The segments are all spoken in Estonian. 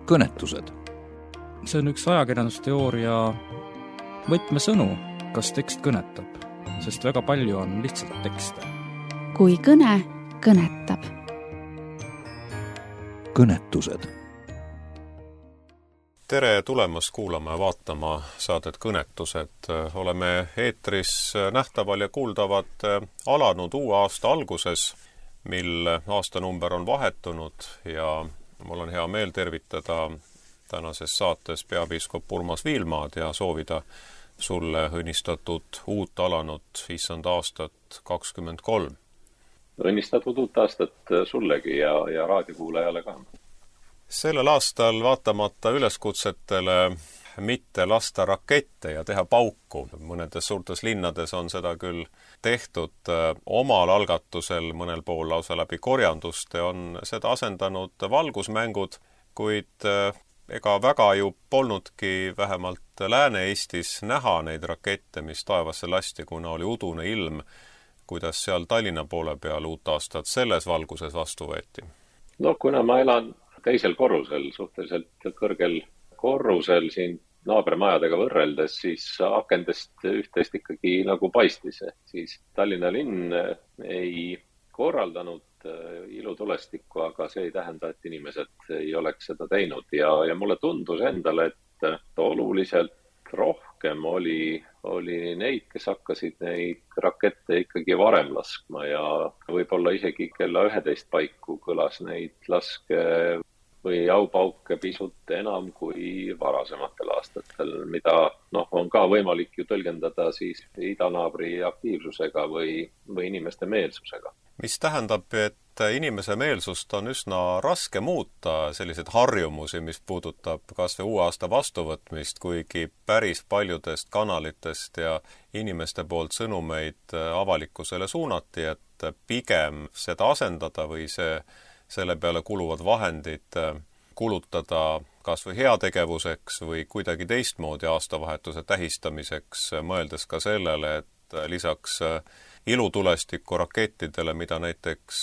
kõnetused. See on üks ajakirjandusteooria võtmesõnu, kas tekst kõnetab, sest väga palju on lihtsalt tekste. Kui kõne kõnetab. Kõnetused. Tere tulemast kuulama ja vaatama saadet Kõnetused. Oleme eetris nähtaval ja kuuldavad alanud uue aasta alguses, mil aastanumber on vahetunud ja mul on hea meel tervitada tänases saates peapiiskop Urmas Viilmaad ja soovida sulle õnnistatud uut alanud issanda aastat 23. Õnnistatud uut aastat sullegi ja raadiokuulajale ka. Sellel aastal vaatamata üleskutsetele mitte lasta rakette ja teha pauku. Mõnedes suurtes linnades on seda küll tehtud omal algatusel, mõnel pool lausa läbi korjanduste on seda asendanud valgusmängud, kuid ega väga ju polnudki vähemalt Lääne-Eestis näha neid rakette, mis taevasse lasti, kuna oli udune ilm, kuidas seal Tallinna poole peal uut aastat selles valguses vastu võeti? No kuna ma elan teisel korrusel, suhteliselt kõrgel korrusel siin naabermajadega võrreldes, siis akendest üht-teist ikkagi nagu paistis. Siis Tallinna linn ei korraldanud ilutulestikku, aga see ei tähenda, et inimesed ei oleks seda teinud. Ja mulle tundus endale, et oluliselt rohkem oli neid, kes hakkasid neid rakette ikkagi varem laskma ja võib-olla isegi kella 11 paiku kõlas neid laske või aupauke pisut enam kui varasematel aastatel, mida on ka võimalik ju tõlgendada siis idanaabri aktiivsusega või inimeste meelsusega. Mis tähendab, et inimese meelsust on üsna raske muuta, selliseid harjumusi, mis puudutab kas või uue aasta vastuvõtmist, kuigi päris paljudest kanalitest ja inimeste poolt sõnumeid avalikkusele suunati, et pigem seda asendada või selle peale kuluvad vahendid kulutada kas või heategevuseks või kuidagi teistmoodi aastavahetuse tähistamiseks, mõeldes ka sellele, et lisaks ilutulestiku rakettidele, mida näiteks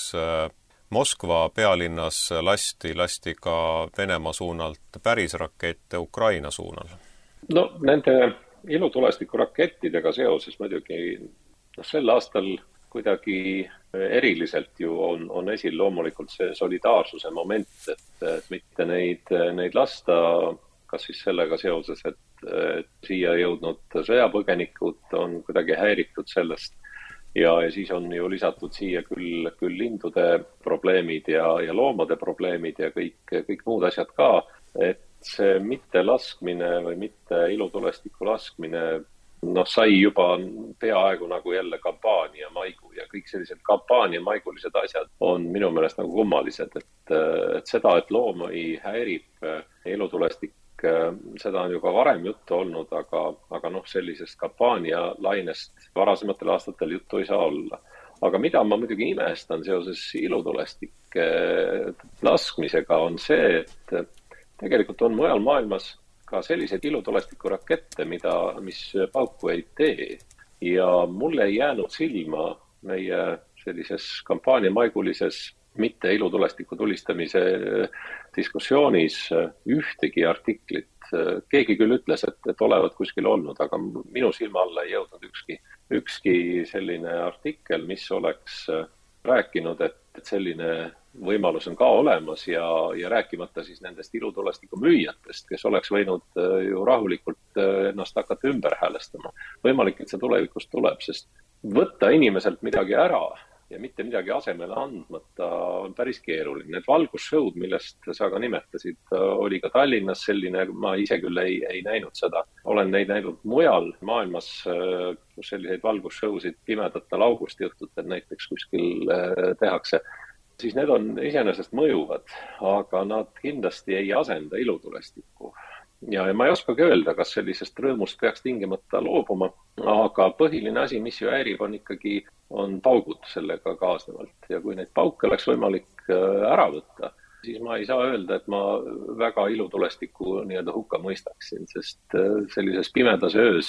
Moskva pealinnas lasti ka Venemaa suunalt päris rakette Ukraina suunal. No nende ilutulestiku rakettidega seoses muidugi sel aastal kuidagi eriliselt ju on esil loomulikult see solidaarsuse moment, et mitte neid lasta, kas siis sellega seoses, et siia jõudnud sõjapõgenikud on kuidagi häiritud sellest ja siis on ju lisatud siia küll lindude probleemid ja loomade probleemid ja kõik muud asjad ka, et see mitte laskmine või mitte ilutulestiku laskmine sai juba peaaegu nagu jälle kampaania maigu ja kõik sellised kampaania maigulised asjad on minu meelest nagu kummalised, et seda, et loomi häirib ilutulestik, seda on ju ka varem juttu olnud, aga sellisest kampaania lainest varasematel aastatel juttu ei saa olla. Aga mida ma muidugi imestan seoses ilutulestik laskmisega on see, et tegelikult on mujal maailmas ka selliseid ilutulestiku rakette, mis pauku ei tee. Ja mulle ei jäänud silma meie sellises kampaaniamaigulises mitte ilutulestiku tulistamise diskussioonis ühtegi artiklit. Keegi küll ütles, et olevat kuskil olnud, aga minu silma alla ei jõudnud ükski selline artikkel, mis oleks rääkinud, et selline võimalus on ka olemas ja rääkimata siis nendest ilutulestiku müüjatest, kes oleks võinud ju rahulikult ennast hakata ümber häälestama. Võimalik, et see tulevikus tuleb, sest võtta inimeselt midagi ära ja mitte midagi asemele andmata on päris keeruline. Need valgusshow'd, millest sa ka nimetasid, oli ka Tallinnas selline, ma ise küll ei näinud seda. Olen neid näinud mujal maailmas, kus selliseid valgusshow'sid pimedatel augustiõhtutel näiteks kuskil tehakse. Siis need on iseenesest mõjuvad, aga nad kindlasti ei asenda ilutulestikku. Ja ma ei oskagi öelda, kas sellisest rõõmust peaks tingimata loobuma, aga põhiline asi, mis ju häirib, on paugud sellega kaasnevalt. Ja kui neid pauke oleks võimalik ära võtta, siis ma ei saa öelda, et ma väga ilutulestiku hukka mõistaksin, sest sellises pimedas öös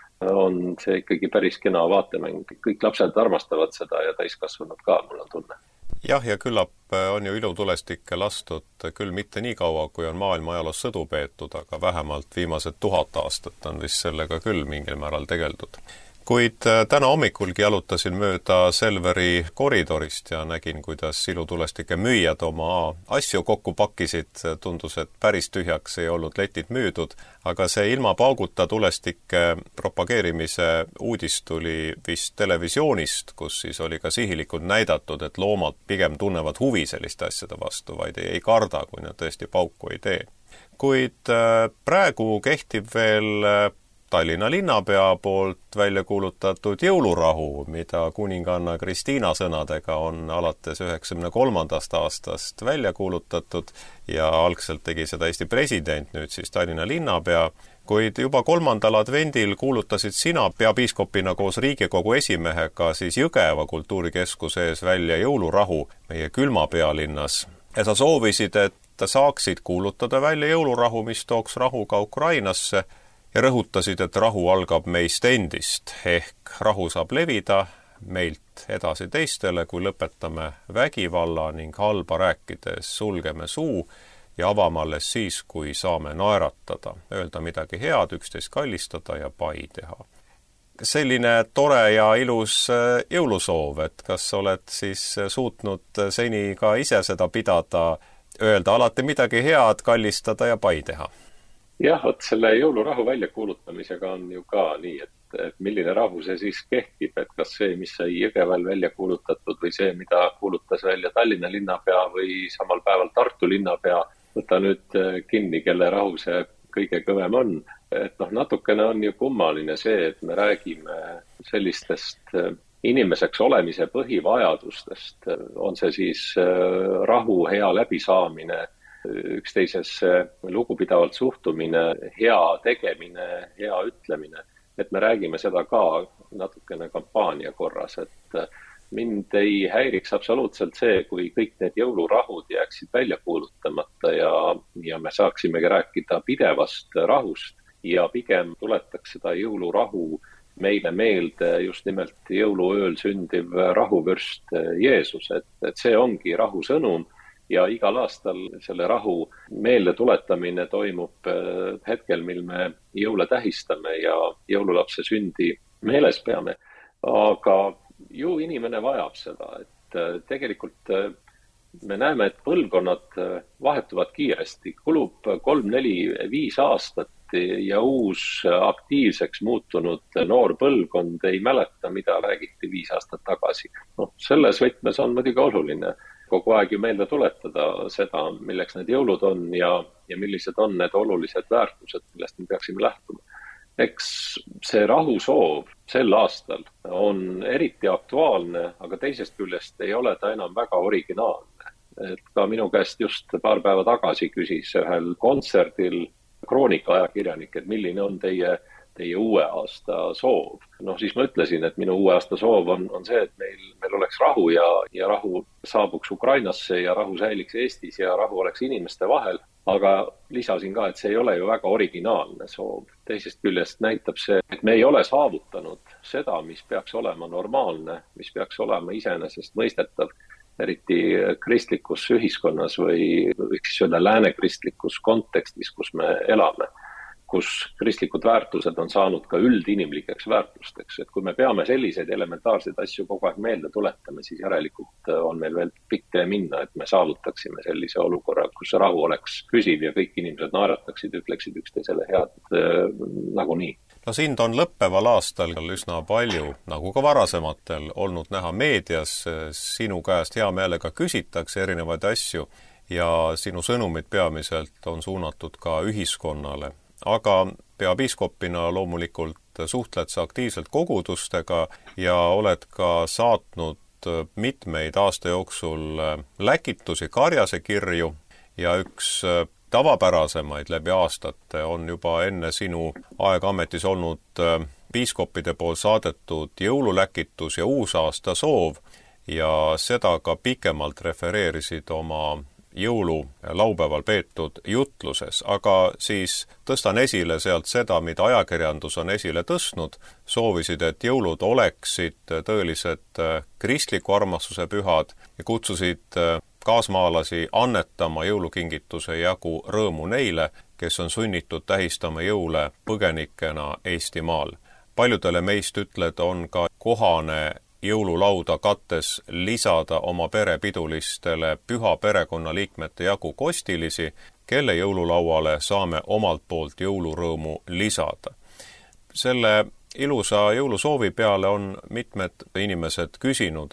on see ikkagi päris kena vaatemäng. Kõik lapsed armastavad seda ja täiskasvanud ka, mul on tunne. Jah, ja küllap on ju ilutulestikke lastud küll mitte nii kaua, kui on maailma ajaloos sõdu peetud, aga vähemalt viimased 1000 aastat on vist sellega küll mingil määral tegeldud. Kuid täna hommikulgi jalutasin mööda Selveri koridorist ja nägin, kuidas ilutulestike müüjad oma asju kokku pakkisid. Tundus, et päris tühjaks ei olnud letid müüdud, aga see ilma pauguta tulestike propageerimise uudis tuli vist televisioonist, kus siis oli ka sihilikult näidatud, et loomad pigem tunnevad huvi selliste asjade vastu, vaid ei karda, kui nad tõesti pauku ei tee. Kuid praegu kehtib veel Tallinna linnapea poolt välja kuulutatud jõulurahu, mida kuninganna Kristiina sõnadega on alates 93. aastast välja kuulutatud ja algselt tegi seda Eesti president, nüüd siis Tallinna linnapea, kuid juba 3. advendil kuulutasid sina peapiiskopina koos Riigikogu esimehega siis Jõgeva kultuurikeskuse ees välja jõulurahu meie külma pealinnas. Ja sa soovisid, et saaksid kuulutada välja jõulurahu, mis tooks rahu ka Ukrainasse, ja rõhutasid, et rahu algab meist endist, ehk rahu saab levida meilt edasi teistele, kui lõpetame vägivalla ning halba rääkides, sulgeme suu ja avame alles siis, kui saame naeratada, öelda midagi head, üksteist kallistada ja pai teha. Selline tore ja ilus jõulusoov, et kas oled siis suutnud seni ka ise seda pidada, öelda alati midagi head, kallistada ja pai teha? Jah, selle jõulurahu väljakuulutamisega on ju ka nii, et milline rahu see siis kehtib, et kas see, mis sai Jõgeval välja kuulutatud või see, mida kuulutas välja Tallinna linnapea või samal päeval Tartu linnapea, võta nüüd kinni, kelle rahu see kõige kõvem on. Et natukene on ju kummaline see, et me räägime sellistest inimeseks olemise põhivajadustest, on see siis rahu, hea läbisaamine, üksteisesse lugupidavalt suhtumine, hea tegemine, hea ütlemine, et me räägime seda ka natukene kampaania korras, et mind ei häiriks absoluutselt see, kui kõik need jõulurahud jääksid välja kuulutamata ja me saaksimegi rääkida pidevast rahust ja pigem tuletaks seda jõulurahu meile meelde just nimelt jõuluööl sündiv rahuvürst Jeesus, et see ongi rahu sõnum. Ja igal aastal selle rahu meelde tuletamine toimub hetkel, mil me jõule tähistame ja jõululapse sündi meeles peame. Aga ju inimene vajab seda, et tegelikult me näeme, et põlvkonnad vahetuvad kiiresti. Kulub 3, 4, 5 aastat ja uus aktiivseks muutunud noor põlvkond ei mäleta, mida räägiti 5 aastat tagasi. Selles võtmes on muidugi oluline kogu aeg ju meelde tuletada seda, milleks need jõulud on ja millised on need olulised väärtused, millest me peaksime lähtuma. Eks see rahusoov sel aastal on eriti aktuaalne, aga teisest küljest ei ole ta enam väga originaalne. Et ka minu käest just paar päeva tagasi küsis ühel kontserdil Kroonika ajakirjanik, et milline on teie uue aasta soov. Siis ma ütlesin, et minu uue aasta soov on see, et meil oleks rahu ja rahu saabuks Ukrainasse ja rahu säiliks Eestis ja rahu oleks inimeste vahel. Aga lisasin ka, et see ei ole ju väga originaalne soov. Teisest küljest näitab see, et me ei ole saavutanud seda, mis peaks olema normaalne, mis peaks olema iseenesest mõistetav, eriti kristlikus ühiskonnas või võiks öelda läänekristlikus kontekstis, kus me elame, kus kristlikud väärtused on saanud ka üldinimlikeks väärtusteks. Et kui me peame selliseid elementaarseid asju kogu aeg meelde tuletama, siis järelikult on meil veel pikk tee minna, et me saavutaksime sellise olukorra, kus rahu oleks püsiv ja kõik inimesed naerataksid, ütleksid üksteisele head nagunii. Sind on lõppeval aastal üsna palju, nagu ka varasematel, olnud näha meedias, sinu käest hea meelega küsitakse erinevaid asju ja sinu sõnumid peamiselt on suunatud ka ühiskonnale. Aga peapiiskopina loomulikult suhtled sa aktiivselt kogudustega ja oled ka saatnud mitmeid aasta jooksul läkitusi, karjase kirju ja üks tavapärasemaid läbi aastate on juba enne sinu aega ametis olnud piiskopide pool saadetud jõululäkitus ja uusaasta soov ja seda ka pikemalt refereerisid oma jõululaupäeval peetud jutluses, aga siis tõstan esile sealt seda, mida ajakirjandus on esile tõstnud, soovisid, et jõulud oleksid tõelised kristliku armastuse pühad ja kutsusid kaasmaalasi annetama jõulukingituse jagu rõõmu neile, kes on sunnitud tähistama jõule põgenikena Eestimaal. Paljudele meist, ütled, on ka kohane jõululauda kattes lisada oma perepidulistele püha perekonnaliikmete jagu kostilisi, kelle jõululauale saame omalt poolt jõulurõõmu lisada. Selle ilusa jõulusoovi peale on mitmed inimesed küsinud,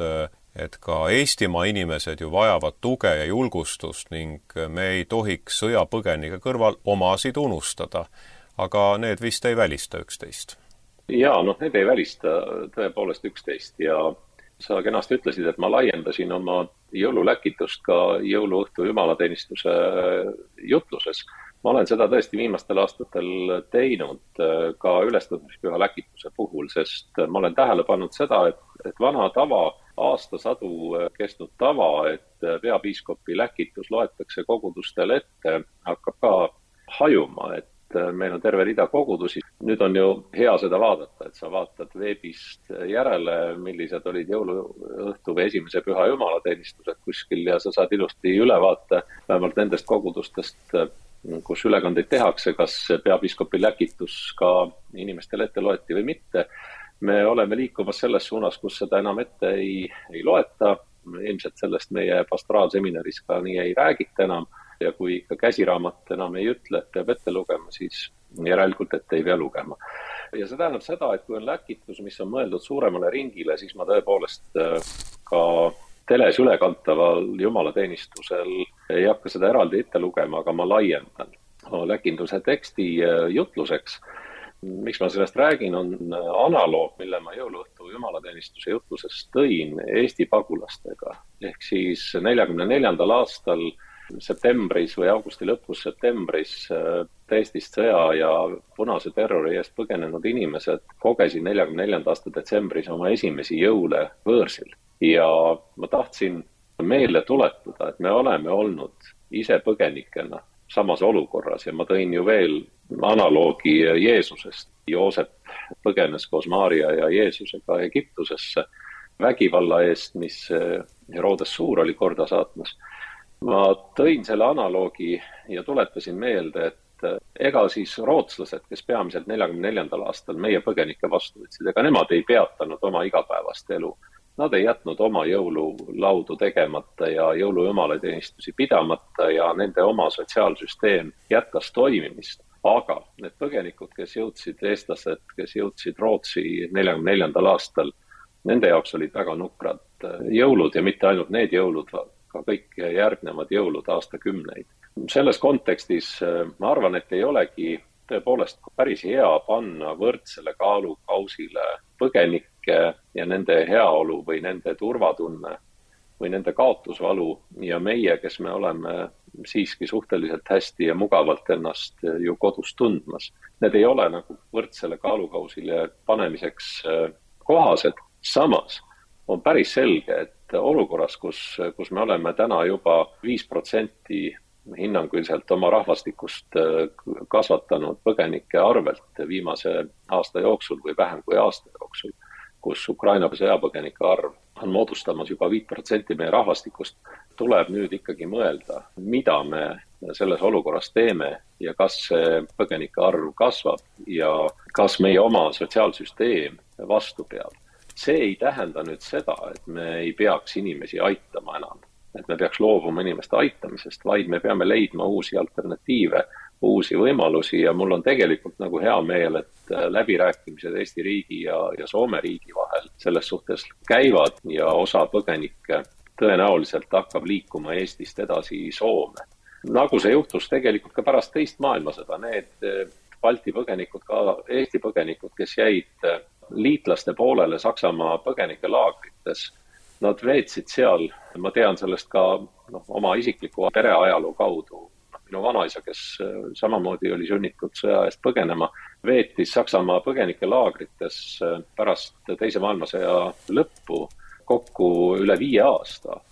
et ka Eestimaa inimesed ju vajavad tuge ja julgustust ning me ei tohiks sõjapõgenike kõrval omasid unustada, aga need vist ei välista üksteist. Jaa, need ei välista tõepoolest üksteist ja sa kenasti ütlesid, et ma laiendasin oma jõululäkitust ka jõuluõhtu jumalateenistuse jutluses. Ma olen seda tõesti viimastel aastatel teinud ka ülestõusmispüha läkituse puhul, sest ma olen tähele pannud seda, et vana tava, aastasadu kestnud tava, et peapiiskopi läkitus loetakse kogudustel ette, hakkab ka hajuma, et meil on terve rida kogudusi. Nüüd on ju hea seda vaadata, et sa vaatad veebist järele, millised olid jõuluõhtu või esimese püha jumalateenistused kuskil ja sa saad ilusti ülevaate vähemalt nendest kogudustest, kus ülekandeid tehakse, kas peapiiskopi läkitus ka inimestele ette loeti või mitte. Me oleme liikumas selles suunas, kus seda enam ette ei loeta. Ilmselt sellest meie pastoraalseminaris ka nii ei räägita enam. Ja kui ikka käsiraamat enam ei ütle, et peab ette lugema, siis järelikult ette ei pea lugema. Ja see tähendab seda, et kui on läkitus, mis on mõeldud suuremale ringile, siis ma tõepoolest ka teles ülekantaval jumalateenistusel ei hakka seda eraldi ette lugema, aga ma laiendan läkinduse teksti jutluseks. Miks ma sellest räägin, on analoog, mille ma jõuluõhtu jumalateenistuse jutluses tõin Eesti pagulastega. Ehk siis 44. aastal septembris või augusti lõpus septembris Eestist sõja ja punase terrori eest põgenenud inimesed kogesid 44. aasta detsembris oma esimesi jõule võõrsil. Ja ma tahtsin meelde tuletada, et me oleme olnud ise põgenikena samas olukorras ja ma tõin ju veel analoogi Jeesusest. Joosep põgenes koos Maaria ja Jeesusega Egiptusesse vägivalla eest, mis Herodes Suur oli korda saatmas. Ma tõin selle analoogi ja tuletasin meelde, et ega siis rootslased, kes peamiselt 44. aastal meie põgenike vastu võtsid, ega nemad ei peatanud oma igapäevast elu. Nad ei jätnud oma jõululaudu tegemata ja jõulujumalateenistusi pidamata ja nende oma sotsiaalsüsteem jätkas toimimist. Aga need põgenikud, kes jõudsid, eestlased, kes jõudsid Rootsi 44. aastal, nende jaoks olid väga nukrad jõulud ja mitte ainult need jõulud, ka kõik järgnevad jõulud aastakümneid. Selles kontekstis ma arvan, et ei olegi tõepoolest päris hea panna võrdsele kaalukausile põgenikke ja nende heaolu või nende turvatunne või nende kaotusvalu ja meie, kes me oleme siiski suhteliselt hästi ja mugavalt ennast ju kodus tundmas. Need ei ole nagu võrdsele kaalukausile panemiseks kohased. Samas on päris selge, et olukorras, kus me oleme täna juba 5% hinnanguliselt oma rahvastikust kasvatanud põgenike arvelt viimase aasta jooksul või vähem kui aasta jooksul, kus Ukraina sõjapõgenike arv on moodustamas juba 5% meie rahvastikust, tuleb nüüd ikkagi mõelda, mida me selles olukorras teeme ja kas see põgenike arv kasvab ja kas meie oma sotsiaalsüsteem vastu peab. See ei tähenda nüüd seda, et me ei peaks inimesi aitama enam, et me peaks loobuma inimeste aitamisest, vaid me peame leidma uusi alternatiive, uusi võimalusi ja mul on tegelikult nagu hea meel, et läbirääkimised Eesti riigi ja Soome riigi vahel selles suhtes käivad ja osa põgenikke tõenäoliselt hakkab liikuma Eestist edasi Soome. Nagu see juhtus tegelikult ka pärast teist maailmasõda, need Balti põgenikud, ka Eesti põgenikud, kes jäid liitlaste poolele Saksamaa põgenike laagrites, nad veetsid seal, ma tean sellest ka oma isikliku pereajaloo kaudu. Minu vanaisa, kes samamoodi oli sunnitud sõja eest põgenema, veetis Saksamaa põgenike laagrites pärast teise maailmasõja lõppu kokku üle 5 aasta.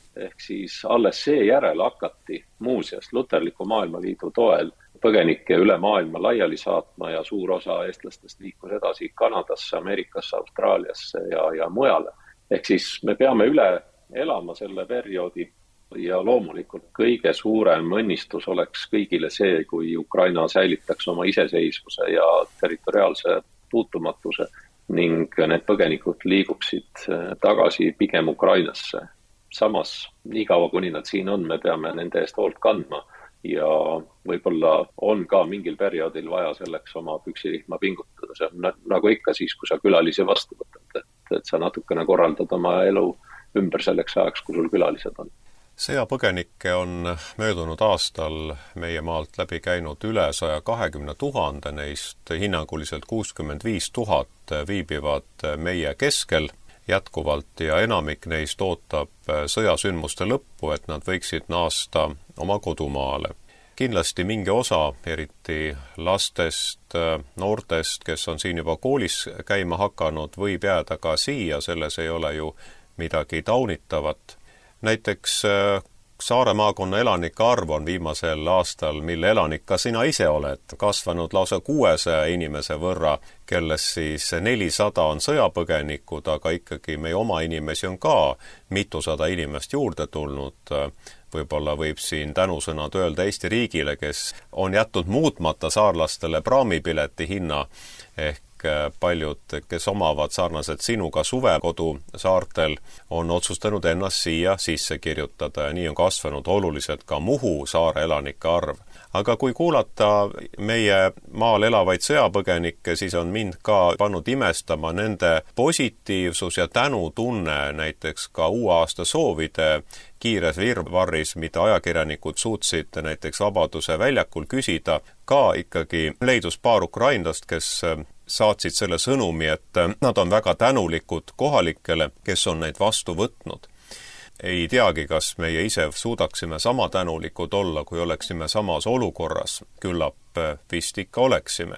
ehk siis alles seejärel hakati muuseas Luterliku Maailmaliidu toel põgenikke üle maailma laiali saatma ja suur osa eestlastest liikus edasi Kanadasse, Ameerikasse, Austraaliasse ja mujale. Ehk siis me peame üle elama selle perioodi ja loomulikult kõige suurem õnnistus oleks kõigile see, kui Ukraina säilitaks oma iseseisvuse ja territoriaalse puutumatuse ning need põgenikud liiguksid tagasi pigem Ukrainasse. Samas, nii kaua kuni nad siin on, me peame nende eest hoolt kandma ja võib-olla on ka mingil perioodil vaja selleks oma püksirihma pingutada. See on nagu ikka siis, kui sa külalisi vastu võtad, et sa natukene korraldad oma elu ümber selleks ajaks, kui sul külalised on. Sõjapõgenikke on möödunud aastal meie maalt läbi käinud üle 120 000, neist hinnanguliselt 65 000 viibivad meie keskel jätkuvalt ja enamik neist ootab sõjasündmuste lõppu, et nad võiksid naasta oma kodumaale. Kindlasti mingi osa, eriti lastest, noortest, kes on siin juba koolis käima hakanud, võib jääda ka siia, selles ei ole ju midagi taunitavat. Näiteks Saare maakonna elanike arv on viimasel aastal, mille elanik ka sina ise oled, kasvanud lausa 600 inimese võrra, kellest siis 400 on sõjapõgenikud, aga ikkagi meie oma inimesi on ka mitusada inimest juurde tulnud. Võib-olla võib siin tänusõnad öelda Eesti riigile, kes on jätnud muutmata saarlastele praamipileti hinna, ehk paljud, kes omavad sarnaselt sinuga suvekodu saartel, on otsustanud ennast siia sisse kirjutada ja nii on kasvanud oluliselt ka Muhu saare elanike arv. Aga kui kuulata meie maal elavaid sõjapõgenikke, siis on mind ka pannud imestama nende positiivsus ja tänutunne näiteks ka uue aasta soovide kiires virvarris, mida ajakirjanikud suutsid näiteks Vabaduse väljakul küsida, ka ikkagi leidus paar ukrainlast, kes saatsid selle sõnumi, et nad on väga tänulikud kohalikele, kes on neid vastu võtnud. Ei teagi, kas meie ise suudaksime sama tänulikud olla, kui oleksime samas olukorras. Küllap vist ikka oleksime.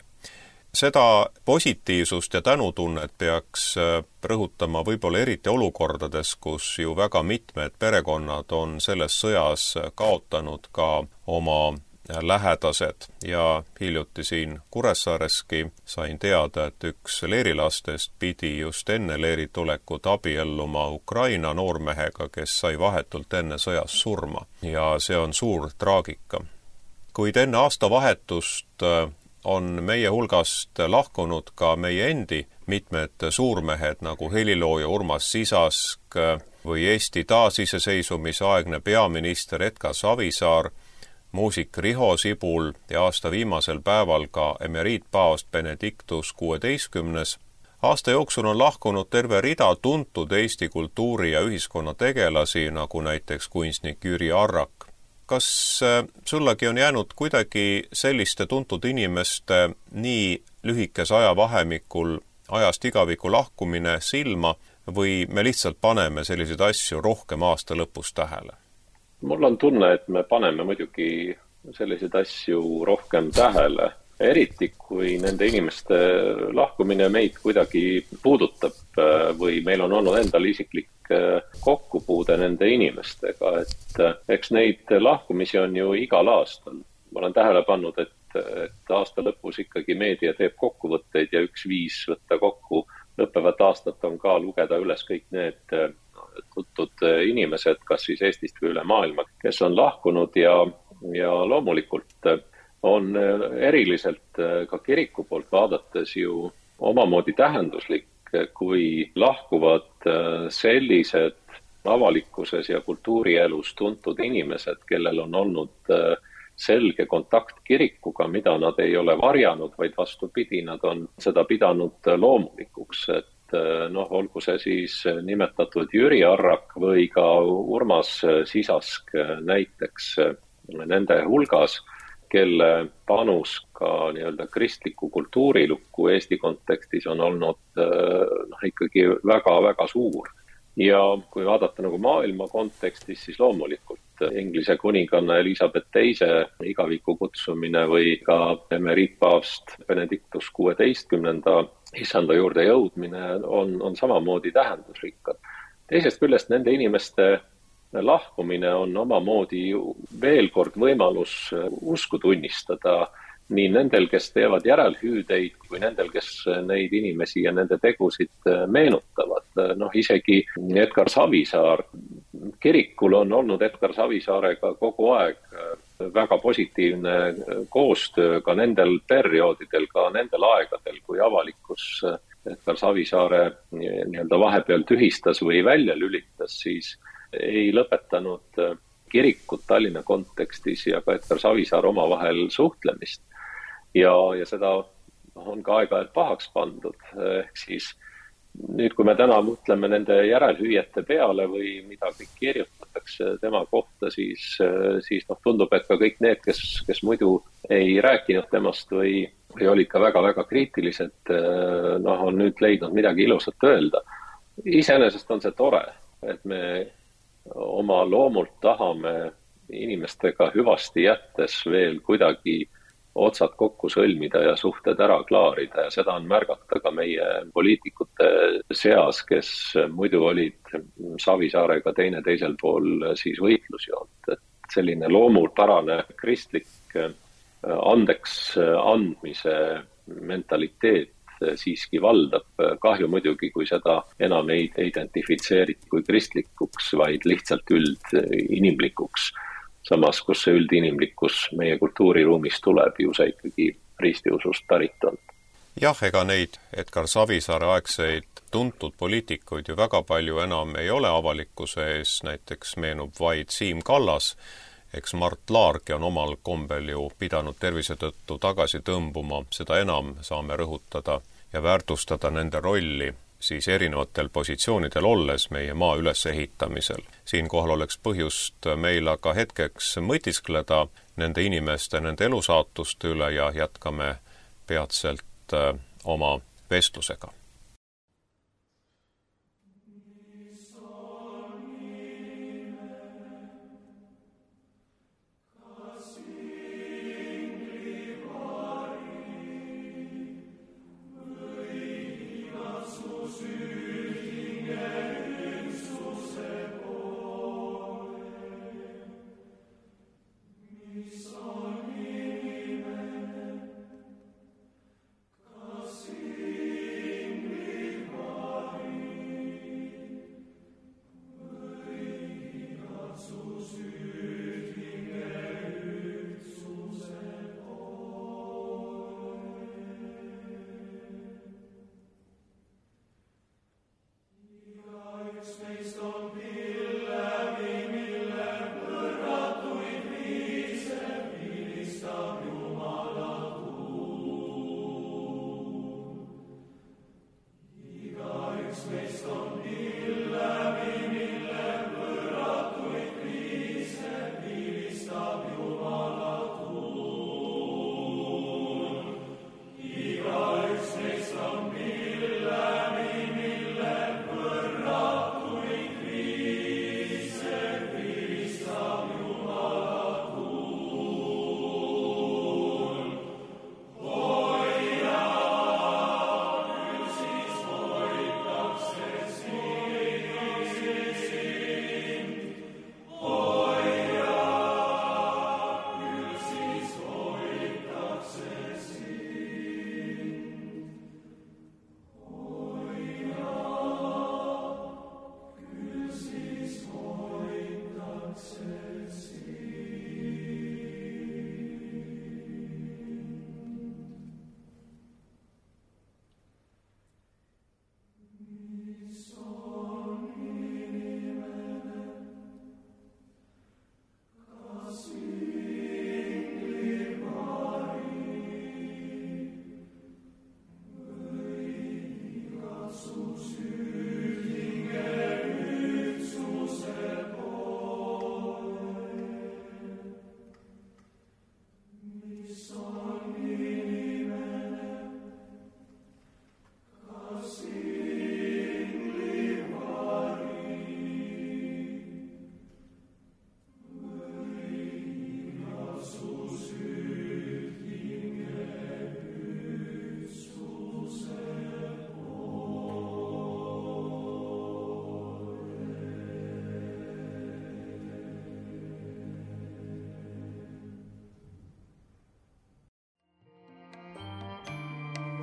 Seda positiivsust ja tänutunnet peaks rõhutama võib-olla eriti olukordades, kus ju väga mitmed perekonnad on selles sõjas kaotanud ka oma lähedased ja hiljuti siin Kuressaareski sain teada, et üks leerilastest pidi just enne leeritulekut abielluma Ukraina noormehega, kes sai vahetult enne sõjas surma ja see on suur traagika. Kuid enne aastavahetust on meie hulgast lahkunud ka meie endi mitmed suurmehed nagu helilooja Urmas Sisask või Eesti taasiseseisumise aegne peaminister Edgar Savisaar, muusik Riho Sibul ja aasta viimasel päeval ka emeriitpaavst Benedictus 16. Aasta jooksul on lahkunud terve rida tuntud Eesti kultuuri ja ühiskonna tegelasi, nagu näiteks kunstnik Jüri Arrak. Kas sullagi on jäänud kuidagi selliste tuntud inimeste nii lühikese ajavahemikul ajast igaviku lahkumine silma või me lihtsalt paneme selliseid asju rohkem aasta lõpus tähele? Mul on tunne, et me paneme muidugi selliseid asju rohkem tähele, eriti kui nende inimeste lahkumine meid kuidagi puudutab või meil on olnud endal isiklik kokkupuude nende inimestega, et eks neid lahkumisi on ju igal aastal. Ma olen tähele pannud, et aasta lõpus ikkagi meedia teeb kokkuvõtteid ja üks viis võtta kokku lõppevat aastat on ka lugeda üles kõik need tuttud inimesed, kas siis Eestist või üle maailma, kes on lahkunud ja loomulikult on eriliselt ka kiriku poolt vaadates ju omamoodi tähenduslik, kui lahkuvad sellised avalikkuses ja kultuurielus tuntud inimesed, kellel on olnud selge kontakt kirikuga, mida nad ei ole varjanud, vaid vastupidi, nad on seda pidanud loomulikuks, et olgu see siis nimetatud Jüri Arrak või ka Urmas Sisask näiteks nende hulgas, kelle panus ka nii-öelda kristliku kultuurilukku Eesti kontekstis on olnud ikkagi väga-väga suur. Ja kui vaadata nagu maailma kontekstis, siis loomulikult Inglise kuninganna Elizabeth II igaviku kutsumine või ka emeriitpaavst Benedictus 16. Issanda juurde jõudmine on samamoodi tähendusrikkad. Teisest küljest nende inimeste lahkumine on omamoodi veel kord võimalus usku tunnistada nii nendel, kes teevad järelhüüdeid, kui nendel, kes neid inimesi ja nende tegusid meenutavad. Isegi Edgar Savisaar, kirikul on olnud Edgar Savisaarega kogu aeg väga positiivne koostöö ka nendel perioodidel, ka nendel aegadel, kui avalikkus Edgar Savisaare nii-öelda vahepeal tühistas või välja lülitas, siis ei lõpetanud kirikut Tallinna kontekstis ja ka Edgar Savisaar omavahel suhtlemist. Ja seda on ka aeg-ajalt pahaks pandud. Ehk siis nüüd, kui me täna mõtleme nende järelhüüjete peale või mida kõik kirjutatakse tema kohta, siis tundub, et ka kõik need, kes muidu ei rääkinud temast või olid ka väga-väga kriitilised, on nüüd leidnud midagi ilusat öelda. Iseenesest on see tore, et me oma loomult tahame inimestega hüvasti jättes veel kuidagi otsad kokku sõlmida ja suhted ära klaarida ja seda on märgata ka meie poliitikute seas, kes muidu olid Savisaarega teisel pool siis võitlusjoont. Et selline loomupärane kristlik andeks andmise mentaliteet siiski valdab. Kahju muidugi, kui seda enam ei identifitseeriti kui kristlikuks, vaid lihtsalt üldinimlikuks. Samas, kus see üldinimlikkus meie kultuuriruumis tuleb, ju see ikkagi ristiusust pärit on. Jah, ega neid Edgar Savisaare aegseid tuntud poliitikuid ju väga palju enam ei ole avalikkuse ees, näiteks meenub vaid Siim Kallas, eks Mart Laarki on omal kombel ju pidanud tervise tõttu tagasi tõmbuma, seda enam saame rõhutada ja väärtustada nende rolli siis erinevatel positsioonidel olles meie maa ülesehitamisel. Siinkohal oleks põhjust meil aga hetkeks mõtiskleda nende inimeste, nende elusaatuste üle ja jätkame peatselt oma vestlusega.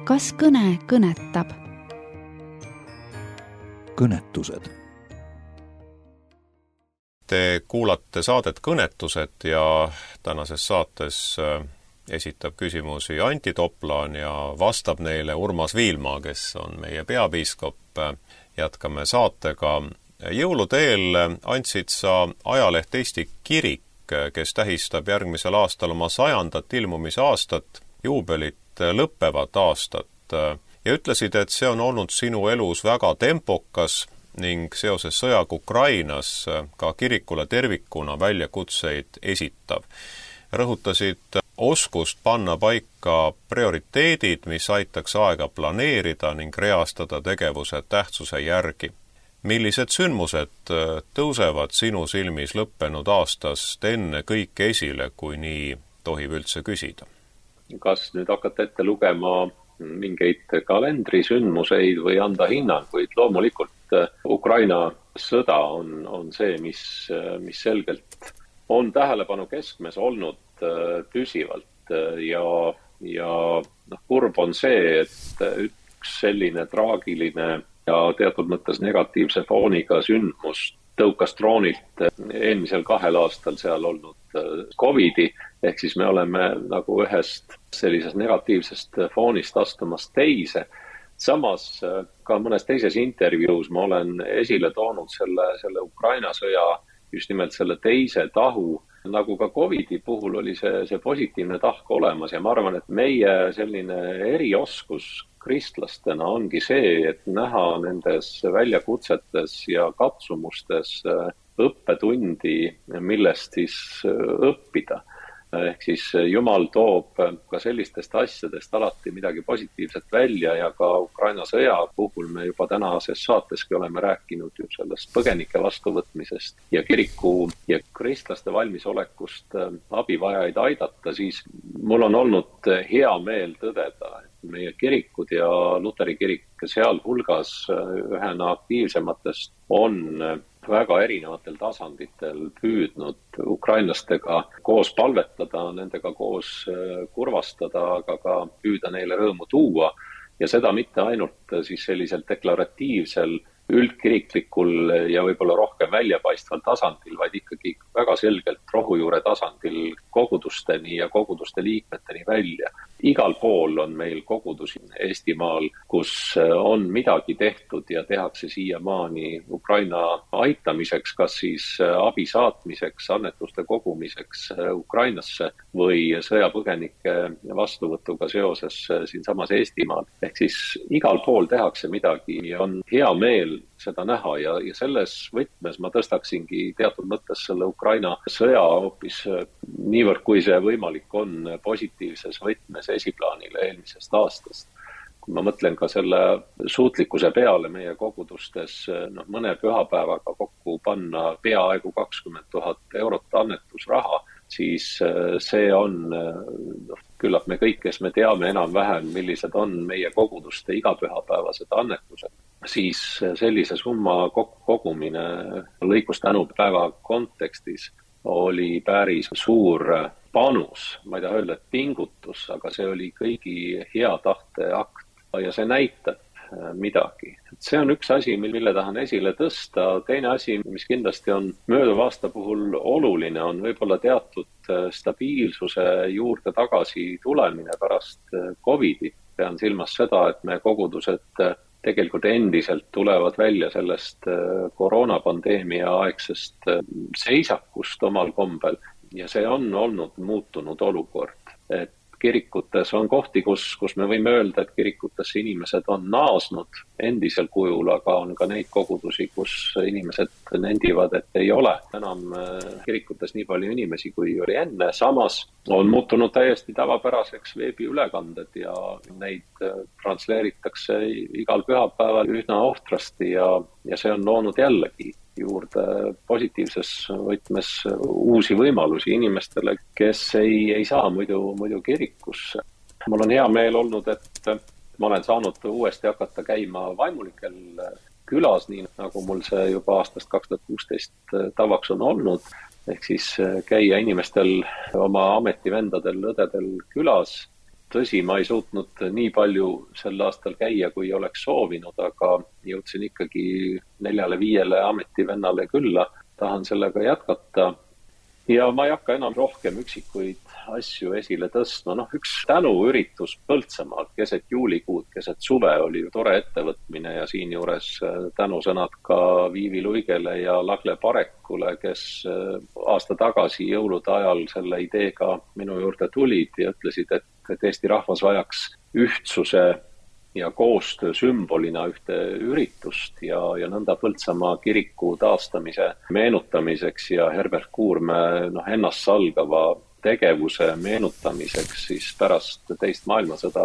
kas kõne kõnetab? Kõnetused. Te kuulate saadet Kõnetused ja tänases saates esitab küsimusi Anti Toplaan ja vastab neile Urmas Viilmaa, kes on meie peapiiskop. Jätkame saatega. Jõulude eel andsid sa ajaleht Eesti Kirik, kes tähistab järgmisel aastal oma 100. ilmumisaastat, juubelit lõppevat aastat ja ütlesid, et see on olnud sinu elus väga tempokas ning seoses sõjaga Ukrainas ka kirikule tervikuna väljakutseid esitav. Rõhutasid oskust panna paika prioriteedid, mis aitaks aega planeerida ning reastada tegevuse tähtsuse järgi. Millised sündmused tõusevad sinu silmis lõppenud aastast enne kõik esile, kui nii tohib üldse küsida? Kas nüüd hakata ette lugema mingeid kalendrisündmuseid või anda hinnanguid? Loomulikult Ukraina sõda on see, mis selgelt on tähelepanu keskmes olnud püsivalt ja kurb on see, et üks selline traagiline ja teatud mõttes negatiivse fooniga sündmus tõukas troonilt eelmisel 2 aastal seal olnud COVID-i, ehk siis me oleme nagu ühest sellisest negatiivsest foonist astumas teise. Samas ka mõnes teises intervjuus ma olen esile toonud selle Ukraina sõja just nimelt selle teise tahu, nagu ka COVID-i puhul oli see positiivne tahk olemas ja ma arvan, et meie selline erioskus kristlastena ongi see, et näha nendes väljakutsetes ja katsumustes õppetundi, millest siis õppida. Ehk siis Jumal toob ka sellistest asjadest alati midagi positiivset välja ja ka Ukraina sõja puhul me juba tänases saateski oleme rääkinud ju sellest põgenike vastuvõtmisest ja kiriku ja kristlaste valmisolekust abivajaid aidata, siis mul on olnud hea meel tõdeda, et meie kirikud ja Luteri kirik sealhulgas ühena aktiivsematest on väga erinevatel tasanditel püüdnud ukrainlastega koos palvetada, nendega koos kurvastada, aga ka püüda neile rõõmu tuua ja seda mitte ainult siis sellisel deklaratiivsel, üldkiriklikul ja võib-olla rohkem väljapaistval tasandil, vaid ikkagi väga selgelt rohujuure tasandil kogudusteni ja koguduste liikmeteni välja. Igal pool on meil kogudusi Eestimaal, kus on midagi tehtud ja tehakse siiamaani Ukraina aitamiseks, kas siis abi saatmiseks, annetuste kogumiseks Ukrainasse või sõjapõgenike vastuvõtuga seoses siinsamas Eestimaal. Ehk siis igal pool tehakse midagi ja on hea meel seda näha ja selles võtmes ma tõstaksingi teatud mõttes selle Ukraina sõja hoopis niivõrd, kui see võimalik on positiivses võtmes esiplaanile eelmisest aastast. Kui ma mõtlen ka selle suutlikkuse peale meie kogudustes mõne pühapäevaga kokku panna peaaegu 20 000 eurot annetusraha, siis see on küllap me kõik, kes me teame enam-vähem, millised on meie koguduste igapühapäevased annetused, siis sellise summa kogumine lõikustänupäeva kontekstis oli päris suur panus, ma ei taha öelda, et pingutus, aga see oli kõigi hea tahte akt ja see näitab midagi. See on üks asi, mille tahan esile tõsta. Teine asi, mis kindlasti on mööduva aasta puhul oluline, on võib-olla teatud stabiilsuse juurde tagasi tulemine pärast COVID-i. Pean silmas seda, et me kogudused tegelikult endiselt tulevad välja sellest koroonapandeemia aegsest seisakust omal kombel ja see on olnud muutunud olukord, et kirikutes on kohti, kus me võime öelda, et kirikutesse inimesed on naasnud endisel kujul, aga on ka neid kogudusi, kus inimesed nendivad, et ei ole enam kirikutes nii palju inimesi, kui oli enne. Samas on muutunud täiesti tavapäraseks veebiülekanded ja neid transleeritakse igal pühapäeval üsna ohtrasti ja see on loonud jällegi juurde positiivses võtmes uusi võimalusi inimestele, kes ei saa muidu kirikusse. Mul on hea meel olnud, et ma olen saanud uuesti hakata käima vaimulikel külas, nii nagu mul see juba aastast 2016 tavaks on olnud, ehk siis käia inimestel, oma ametivendadel, õdedel külas tõsi, ma ei suutnud nii palju sel aastal käia, kui oleks soovinud, aga jõudsin ikkagi 4-5 ametivennale külla. Tahan sellega jätkata. Ja ma ei hakka enam rohkem üksikuid asju esile tõstma. Üks tänuüritus Põltsamaal keset juulikuud, keset suve oli tore ettevõtmine ja siinjuures tänusõnad ka Viivi Luigele ja Lagle Parekule, kes aasta tagasi jõulude ajal selle ideega minu juurde tulid ja ütlesid, et Eesti rahvas vajaks ühtsuse ja koostöö sümbolina ühte üritust ja nõnda Põltsamaa kiriku taastamise meenutamiseks ja Herbert Kuurme ennast salgava tegevuse meenutamiseks siis pärast teist maailmasõda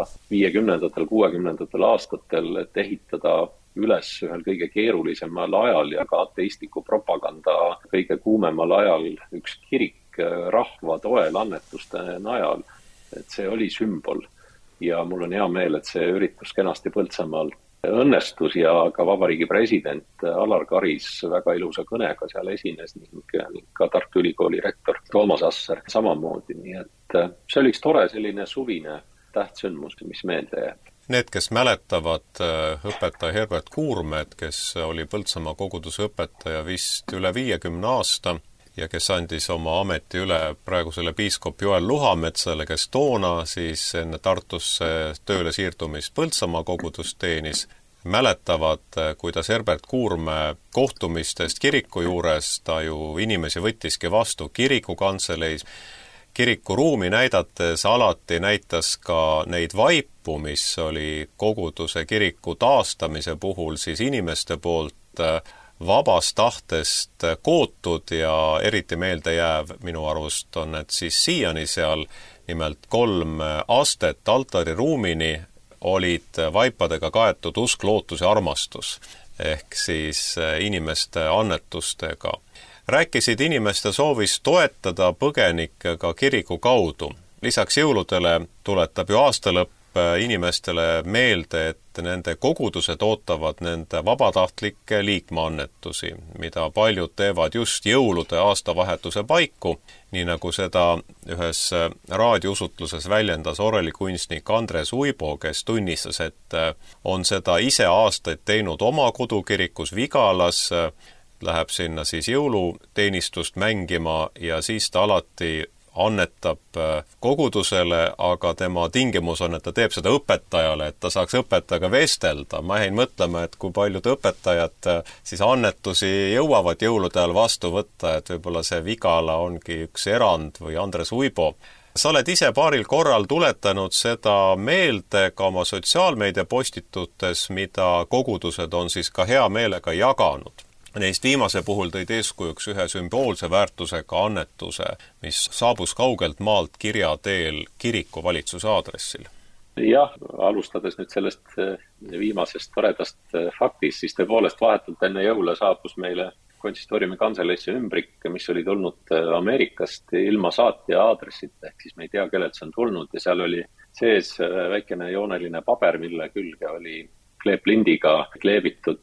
50-60 aastatel, et ehitada üles ühel kõige keerulisemal ajal ja ka ateistliku propaganda kõige kuumemal ajal üks kirik rahva toel annetuste najal. Et see oli sümbol. Ja mul on hea meel, et see üritus kenasti Põltsamaal õnnestus ja ka vabariigi president Alar Karis väga ilusa kõnega seal esines ning ka Tartu Ülikooli rektor Toomas Asser samamoodi. Nii et see oli üks tore selline suvine tähtsündmus, mis meelde jääb. Need, kes mäletavad õpetaja Herbert Kuurmet, kes oli Põltsamaa koguduse õpetaja vist üle 50 aasta, ja kes andis oma ameti üle praegusele piiskop Joel Luhametsale, kes toona siis enne Tartusse tööle siirdumist Põltsamaa kogudust teenis, mäletavad, kuidas Herbert Kuurme kohtumistest kiriku juures ta ju inimesi võttiski vastu kirikukantseleis. Kiriku ruumi näidates alati näitas ka neid vaipu, mis oli koguduse kiriku taastamise puhul siis inimeste poolt vabast tahtest kootud ja eriti meelde jääv minu arust on, et siis siiani seal nimelt 3 astet altariruumini olid vaipadega kaetud usk, lootus ja armastus ehk siis inimeste annetustega. Rääkisid inimeste soovist toetada põgenikke ka kiriku kaudu. Lisaks jõuludele tuletab ju aastalõpp inimestele meelde, et nende kogudused ootavad nende vabatahtlikke liikmeannetusi, mida paljud teevad just jõulude aastavahetuse paiku, nii nagu seda ühes raadiousutluses väljendas orelikunstnik Andres Uibo, kes tunnistas, et on seda ise aastaid teinud oma kodukirikus Vigalas, läheb sinna siis jõuluteenistust mängima ja siis ta alati annetab kogudusele, aga tema tingimus on, et ta teeb seda õpetajale, et ta saaks õpetajaga vestelda. Ma jäin mõtlema, et kui paljud õpetajad siis annetusi jõuavad jõulude ajal vastu võtta, et võib-olla see Vigala ongi üks erand või Andres Uibo. Sa oled ise paaril korral tuletanud seda meelde ka oma sotsiaalmeedia postitutes, mida kogudused on siis ka hea meelega jaganud. Neist viimase puhul tõid eeskujuks ühe sümboolse väärtusega annetuse, mis saabus kaugelt maalt kirja teel kiriku valitsuse aadressil. Jah, alustades nüüd sellest viimasest toredast faktist, siis tõepoolest vahetult enne jõule saabus meile konsistooriumi kantseleisse ümbrik, mis oli tulnud Ameerikast ilma saatja aadressita, ehk siis me ei tea, kellelt see on tulnud ja seal oli sees väikene jooneline paber, mille külge oli kleeplindiga kleebitud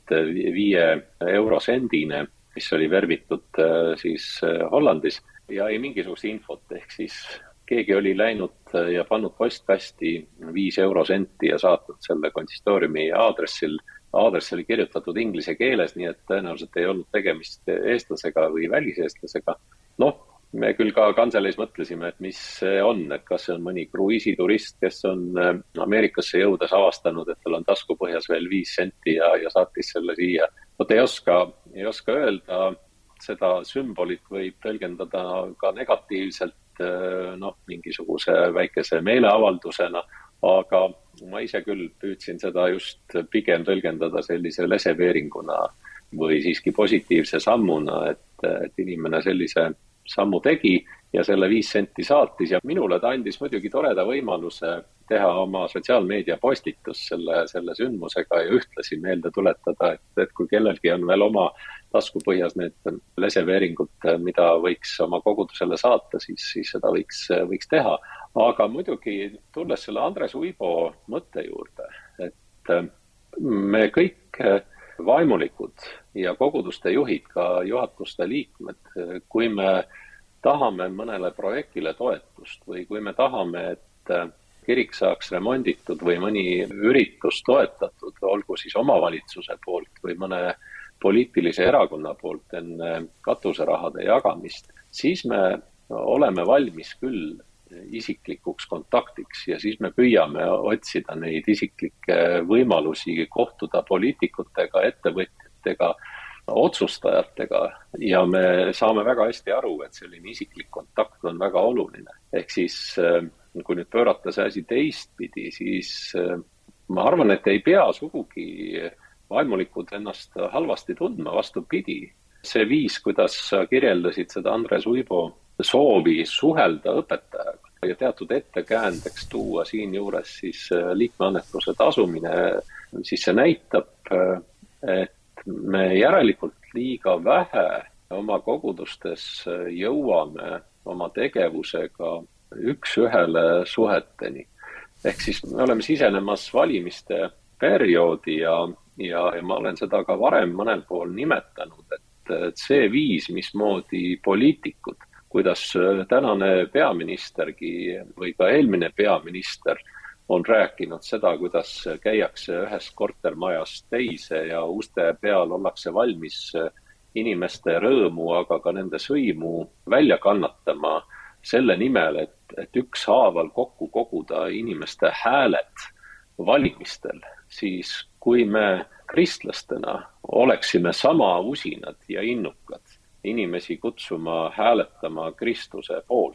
5 eurosendine, mis oli verbitud siis Hollandis ja ei mingisugust infot, ehk siis keegi oli läinud ja pannud postkasti 5 eurosenti ja saatnud selle konsistooriumi aadressil. Aadress oli kirjutatud inglise keeles, nii et tõenäoliselt ei olnud tegemist eestlasega või väliseestlasega. Me küll ka kantseleis mõtlesime, et mis see on, et kas see on mõni kruiisiturist, kes on Ameerikasse jõudes avastanud, et tal on taskupõhjas veel 5 senti ja saatis selle siia. Ei oska öelda, seda sümbolit võib tõlgendada ka negatiivselt, mingisuguse väikese meeleavaldusena, aga ma ise küll püüdsin seda just pigem tõlgendada sellise leseveeringuna või siiski positiivse sammuna, et inimene sellise sammu tegi ja selle 5 senti saatis ja minule ta andis muidugi toreda võimaluse teha oma sotsiaalmeedia postitus selle sündmusega ja ühtlasi meelde tuletada, et kui kellelgi on veel oma taskupõhjas need leseveeringud, mida võiks oma kogudusele saata, siis seda võiks teha. Aga muidugi tulles selle Andres Uibo mõtte juurde, et me kõik vaimulikud ja koguduste juhid, ka juhatuste liikmed, kui me tahame mõnele projektile toetust või kui me tahame, et kirik saaks remonditud või mõni üritus toetatud, olgu siis omavalitsuse poolt või mõne poliitilise erakonna poolt enne katuserahade jagamist, siis me oleme valmis küll isiklikuks kontaktiks ja siis me püüame otsida neid isiklikke võimalusi kohtuda poliitikutega, ettevõtjatega, otsustajatega ja me saame väga hästi aru, et selline isiklik kontakt on väga oluline. Ehk siis, kui nüüd pöörata see asi teistpidi, siis ma arvan, et ei pea sugugi vaimulikud ennast halvasti tundma, vastupidi. See viis, kuidas sa kirjeldasid seda Andres Uibo soovi suhelda õpetajaga ja teatud ettekäändeks tuua siin juures siis liikmeannetuse tasumine, siis see näitab, et me järelikult liiga vähe oma kogudustes jõuame oma tegevusega üks-ühele suheteni. Ehk siis me oleme sisenemas valimiste perioodi ja ma olen seda ka varem mõnel pool nimetanud, et see viis, mismoodi poliitikud, kuidas tänane peaministergi või ka eelmine peaminister on rääkinud seda, kuidas käiakse ühest kortermajast teise ja uste peal ollakse valmis inimeste rõõmu, aga ka nende sõimu välja kannatama selle nimel, et ükshaaval kokku koguda inimeste hääled valimistel, siis kui me kristlastena oleksime sama usinad ja innukad inimesi kutsuma hääletama Kristuse poolt,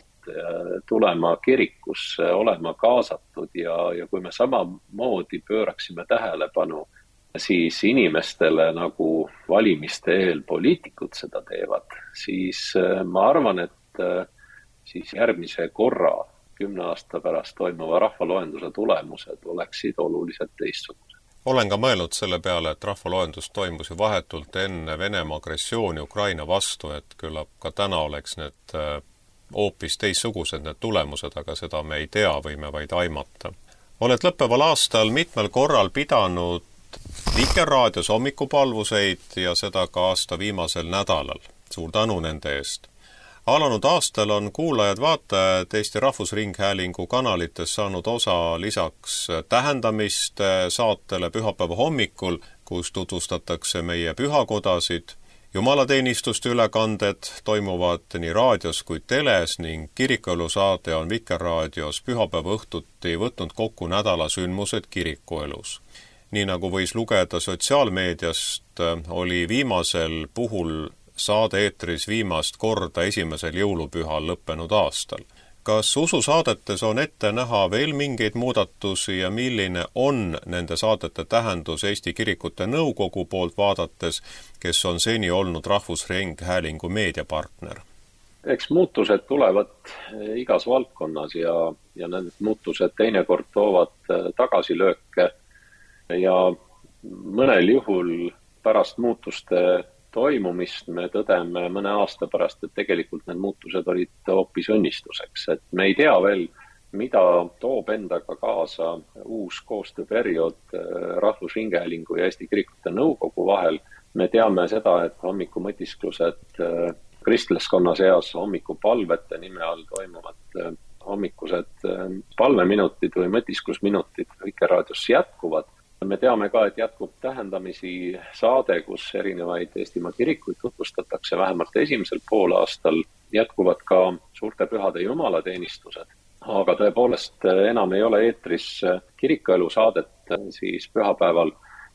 tulema kirikusse, olema kaasatud ja kui me samamoodi pööraksime tähelepanu siis inimestele nagu valimiste eel poliitikud seda teevad, siis ma arvan, et siis järgmise korra 10 aasta pärast toimuva rahvaloenduse tulemused oleksid oluliselt teistsugused. Olen ka mõelnud selle peale, et rahvaloendus toimus ju vahetult enne Venemaa agressiooni Ukraina vastu, et küllap ka täna oleks need hoopis teistsugused need tulemused, aga seda me ei tea, võime vaid aimata. Oled lõppeval aastal mitmel korral pidanud Vikerraadios hommikupalvuseid ja seda ka aasta viimasel nädalal. Suur tänu nende eest. Alanud aastal on kuulajad-vaatajad Eesti Rahvusringhäälingu kanalites saanud osa lisaks tähendamist saatele pühapäeva hommikul, kus tutvustatakse meie pühakodasid. Jumalateenistuste ülekanded toimuvad nii raadios kui teles ning kirikuelusaade on Vikerraadios pühapäeva õhtuti võtnud kokku nädala sündmused kirikuelus. Nii nagu võis lugeda sotsiaalmeediast, oli viimasel puhul saade eetris viimast korda esimesel jõulupühal lõppenud aastal. Kas ususaadetes on ette näha veel mingeid muudatusi ja milline on nende saadete tähendus Eesti Kirikute Nõukogu poolt vaadates, kes on seni olnud Rahvusringhäälingu meediapartner? Eks muutused tulevad igas valdkonnas ja need muutused teinekord toovad tagasilööke ja mõnel juhul pärast muutuste toimumist me tõdeme mõne aasta pärast, et tegelikult need muutused olid hoopis õnnistuseks. Et me ei tea veel, mida toob endaga kaasa uus koostööperiood Rahvusringhäälingu ja Eesti Kirikute Nõukogu vahel. Me teame seda, et hommikumõtisklused kristlaskonna seas hommikupalvete nime all toimuvad hommikused palveminutid või mõtisklusminutid Vikerraadios jätkuvad. Me teame ka, et jätkub tähendamisi saade, kus erinevaid Eestimaa kirikuid tutvustatakse vähemalt esimesel poolaastal, jätkuvad ka suurte pühade jumalateenistused. Aga tõepoolest enam ei ole eetris kirikuelu saadet siis pühapäeval,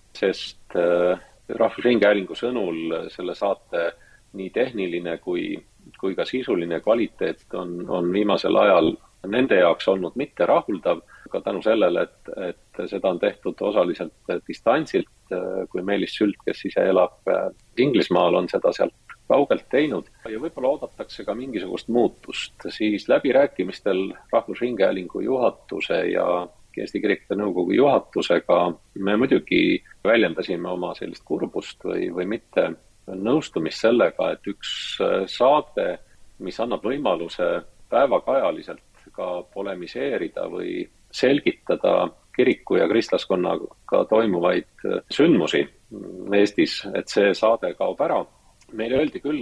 sest Rahvusringhäälingu sõnul selle saate nii tehniline kui ka sisuline kvaliteet on viimasel ajal nende jaoks olnud mitte rahuldav, ka tänu sellele, et seda on tehtud osaliselt distantsilt, kui Meelis Sült, kes ise elab Inglismaal, on seda sealt kaugelt teinud. Ja võib-olla oodatakse ka mingisugust muutust. Siis läbirääkimistel Rahvusringhäälingu juhatuse ja Eesti Kirikute Nõukogu juhatusega me muidugi väljendasime oma sellist kurbust või mitte nõustumist sellega, et üks saade, mis annab võimaluse päevakajaliselt ka polemiseerida või selgitada kiriku ja kristlaskonnaga toimuvaid sündmusi Eestis, et see saade kaob ära. Meile öeldi küll,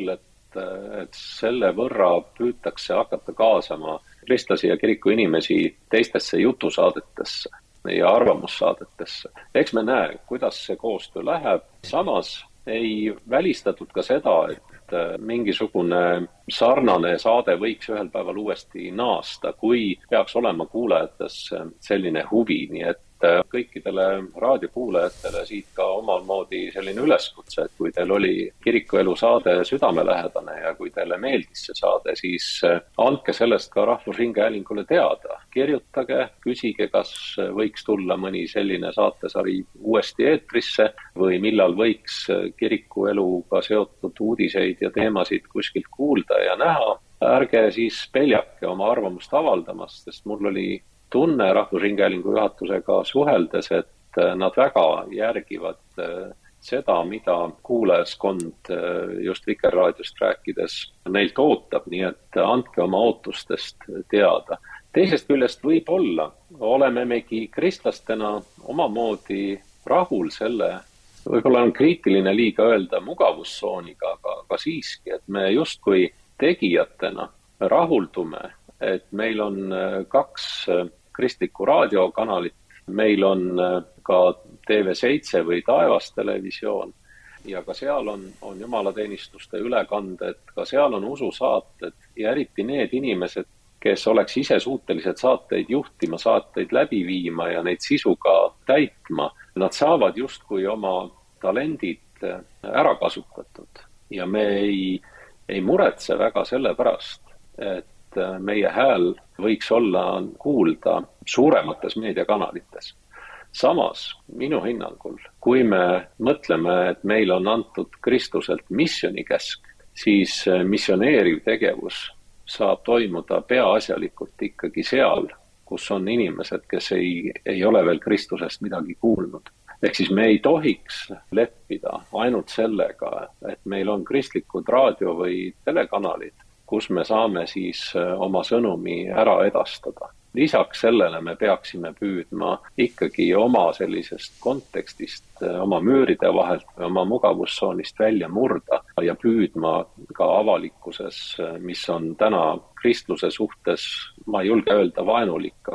et selle võrra püütakse hakata kaasama kristlasi ja kiriku inimesi teistesse jutusaadetesse ja arvamussaadetesse. Eks me näe, kuidas see koostöö läheb. Samas ei välistatud ka seda, et mingisugune sarnane saade võiks ühel päeval uuesti naasta, kui peaks olema kuulajates selline huvi, nii et kõikidele raadiokuulajatele siit ka omal moodi selline üleskutse, et kui teil oli kirikuelu saade südamelähedane ja kui teile meeldis see saade, siis andke sellest ka Rahvusringhäälingule teada. Kirjutage, küsige, kas võiks tulla mõni selline saatesari uuesti eetrisse või millal võiks kirikueluga seotud uudiseid ja teemasid kuskilt kuulda ja näha. Ärge siis peljake oma arvamust avaldamast, sest mul oli tunne Rahvusringhäälingu juhatusega suheldes, et nad väga järgivad seda, mida kuulajaskond just Vikerraadiost rääkides neilt ootab, nii et andke oma ootustest teada. Teisest küljest võib-olla oleme megi kristlastena omamoodi rahul selle, võib-olla on kriitiline liiga öelda mugavustsooniga, aga siiski, et me justkui tegijatena rahuldume, et meil on 2 kristlikku raadiokanalit, meil on ka TV7 või Taevastelevisioon ja ka seal on jumalateenistuste ülekanded, ka seal on ususaated ja eriti need inimesed, kes oleks ise suutelised saateid juhtima, saateid läbi viima ja neid sisuga täitma, nad saavad justkui oma talendid ära kasutatud ja me ei muretse väga selle pärast, et meie hääl võiks olla kuulda suuremates meediakanalites. Samas, minu hinnangul, kui me mõtleme, et meil on antud Kristuselt missionikäsk, siis missioneeriv tegevus saab toimuda peaasjalikult ikkagi seal, kus on inimesed, kes ei ole veel Kristusest midagi kuulnud. Ehk siis me ei tohiks leppida ainult sellega, et meil on kristlikud raadio- või telekanalid, kus me saame siis oma sõnumi ära edastada. Lisaks sellele me peaksime püüdma ikkagi oma sellisest kontekstist, oma müüride vahelt või oma mugavustsoonist välja murda ja püüdma ka avalikkuses, mis on täna kristluse suhtes, ma ei julge öelda vaenulik,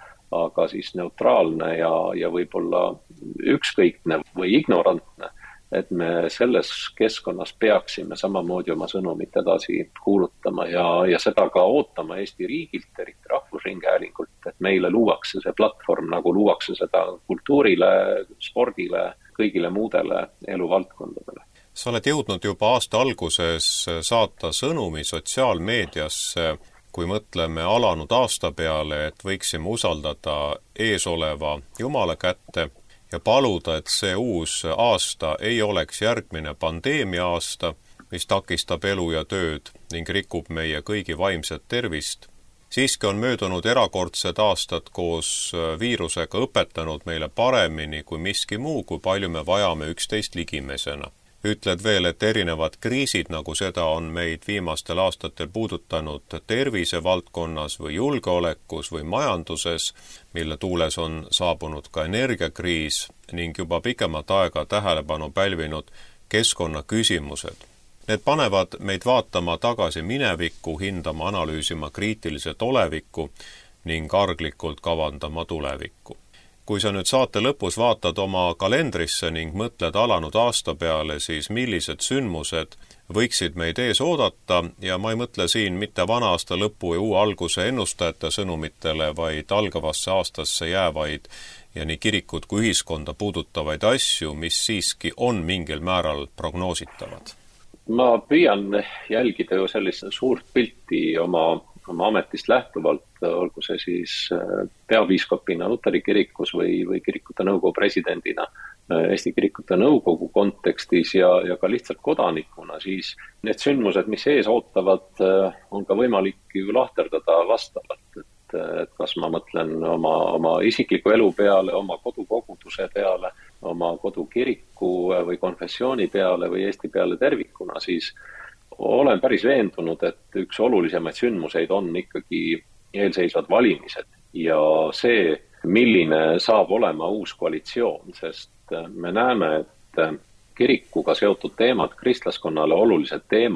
aga siis neutraalne ja võib-olla ükskõikne või ignorantne, et me selles keskkonnas peaksime samamoodi oma sõnumit edasi kuulutama ja seda ka ootama Eesti riigilt, eriti Rahvusringhäälingult, et meile luuakse see platvorm, nagu luuakse seda kultuurile, spordile, kõigile muudele eluvaldkondadele. Sa oled jõudnud juba aasta alguses saata sõnumi sotsiaalmeediasse, kui mõtleme alanud aasta peale, et võiksime usaldada eesoleva Jumala kätte ja paluda, et see uus aasta ei oleks järgmine pandeemia aasta, mis takistab elu ja tööd ning rikub meie kõigi vaimset tervist. Siiski on möödunud erakordsed aastad koos viirusega õpetanud meile paremini kui miski muu, kui palju me vajame üksteist ligimesena. Ütled veel, et erinevad kriisid, nagu seda on meid viimastel aastatel puudutanud tervisevaldkonnas või julgeolekus või majanduses, mille tuules on saabunud ka energiakriis ning juba pikemat aega tähelepanu pälvinud keskkonnaküsimused. Need panevad meid vaatama tagasi minevikku, hindama, analüüsima kriitiliselt olevikku ning arglikult kavandama tulevikku. Kui sa nüüd saate lõpus vaatad oma kalendrisse ning mõtled alanud aasta peale, siis millised sündmused võiksid meid ees oodata ja ma ei mõtle siin mitte vana aasta lõpu ja uue alguse ennustajate sõnumitele, vaid algavasse aastasse jäävaid ja nii kirikut kui ühiskonda puudutavaid asju, mis siiski on mingil määral prognoositavad. Ma püüan jälgida ju sellist suurt pilti oma ametist lähtuvalt, olgu see siis peapiiskopina Luteri kirikus või kirikute nõukogu presidendina Eesti kirikute nõukogu kontekstis ja ka lihtsalt kodanikuna, siis need sündmused, mis ees ootavad, on ka võimalik ju lahterdada vastavalt, et kas ma mõtlen oma isikliku elu peale, oma kodukoguduse peale, oma kodukiriku või konfessiooni peale või Eesti peale tervikuna, siis olen päris veendunud, et üks olulisemaid sündmuseid on ikkagi eelseisvad valimised ja see, milline saab olema uus koalitsioon, sest me näeme, et kirikuga seotud teemad, kristlaskonnale olulised teemad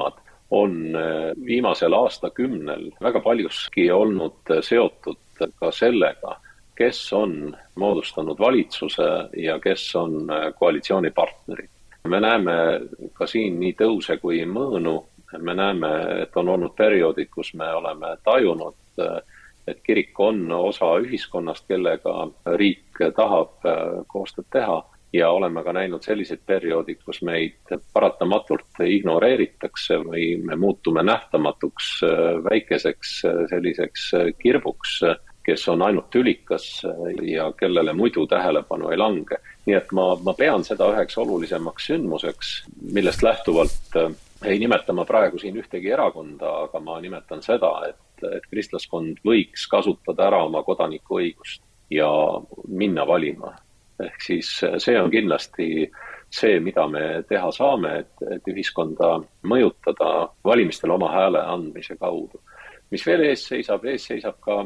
on viimasel aastakümnel väga paljuski olnud seotud ka sellega, kes on moodustanud valitsuse ja kes on koalitsioonipartnerid. Me näeme ka siin nii tõuse kui mõõnu. Me näeme, et on olnud perioodid, kus me oleme tajunud, et kirik on osa ühiskonnast, kellega riik tahab koostööd teha. Ja oleme ka näinud sellised perioodid, kus meid paratamatult ignoreeritakse või me muutume nähtamatuks väikeseks selliseks kirbuks, kes on ainult tülikas ja kellele muidu tähelepanu ei lange. Nii et ma pean seda üheks olulisemaks sündmuseks, millest lähtuvalt ei nimeta ma praegu siin ühtegi erakonda, aga ma nimetan seda, et kristlaskond võiks kasutada ära oma kodanikuõigust ja minna valima. Ehk siis see on kindlasti see, mida me teha saame, et ühiskonda mõjutada valimistel oma hääle andmise kaudu. Mis veel ees seisab ka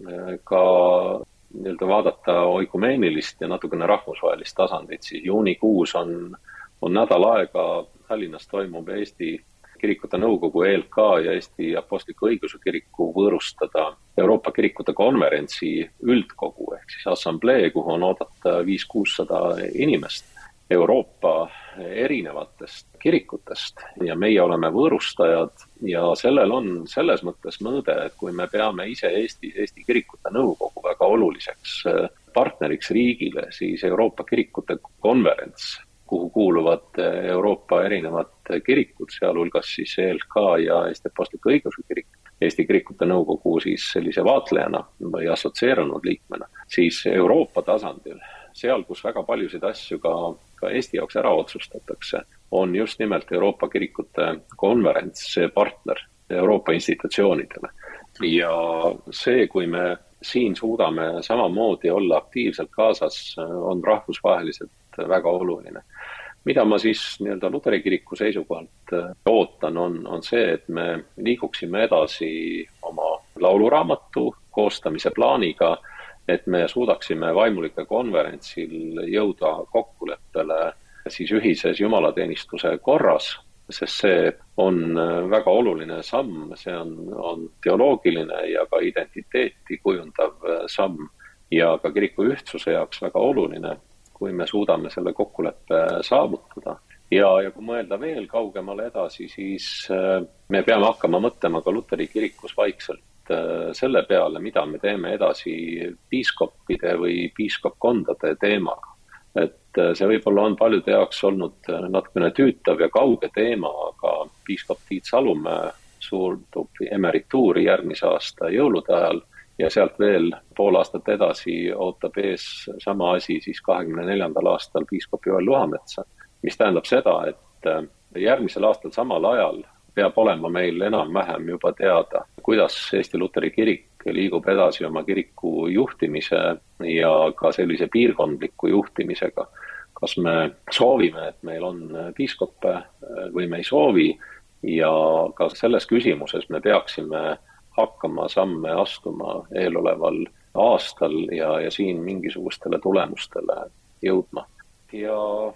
nii-öelda vaadata oikumeenilist ja natukene rahvusvahelist tasandit, siis juunikuus on nädal aega Tallinnas toimub Eesti Kirikute Nõukogu ELK ja Eesti Apostliku Õigeusu Kiriku võõrustada Euroopa Kirikute konverentsi üldkogu ehk siis assamblee, kuhu on oodata 500-600 inimest Euroopa erinevatest kirikutest ja meie oleme võõrustajad ja sellel on selles mõttes mõõde, et kui me peame ise Eesti Kirikute Nõukogu väga oluliseks partneriks riigile, siis Euroopa Kirikute konverents, kuhu kuuluvad Euroopa erinevad kirikud, sealhulgas siis ELK ja Eesti Apostliku Õigeusu Kirik, Eesti Kirikute Nõukogu siis sellise vaatlejana või assotsieerunud liikmena, siis Euroopa tasandil, seal kus väga paljusid asju ka Eesti jaoks ära otsustatakse, on just nimelt Euroopa Kirikute konverents see partner Euroopa institutsioonidele. Ja see, kui me siin suudame samamoodi olla aktiivselt kaasas, on rahvusvaheliselt väga oluline. Mida ma siis nii-öelda Luteri kiriku seisukohalt ootan, on see, et me liiguksime edasi oma lauluraamatu koostamise plaaniga, et me suudaksime vaimulike konverentsil jõuda kokkuleppele siis ühises jumalateenistuse korras, sest see on väga oluline samm, see on teoloogiline ja ka identiteeti kujundav samm ja ka kiriku ühtsuse jaoks väga oluline, kui me suudame selle kokkuleppe saavutada. Ja kui mõelda veel kaugemale edasi, siis me peame hakkama mõtlema ka Luteri kirikus vaikselt selle peale, mida me teeme edasi piiskoppide või piiskopkondade teemaga. Et see võib-olla on paljude jaoks olnud natukene tüütav ja kauge teema, aga piiskop Tiit Salumäe suurdub emerituuri järgmise aasta jõulude ajal ja sealt veel pool aastat edasi ootab ees sama asi siis 24. aastal piiskop Joel Luhametsa, mis tähendab seda, et järgmisel aastal samal ajal peab olema meil enam-vähem juba teada, kuidas Eesti Luteri kirik liigub edasi oma kiriku juhtimise ja ka sellise piirkondliku juhtimisega. Kas me soovime, et meil on piiskoppe või me ei soovi ja ka selles küsimuses me peaksime hakkama samme astuma eeloleval aastal ja siin mingisugustele tulemustele jõudma. Ja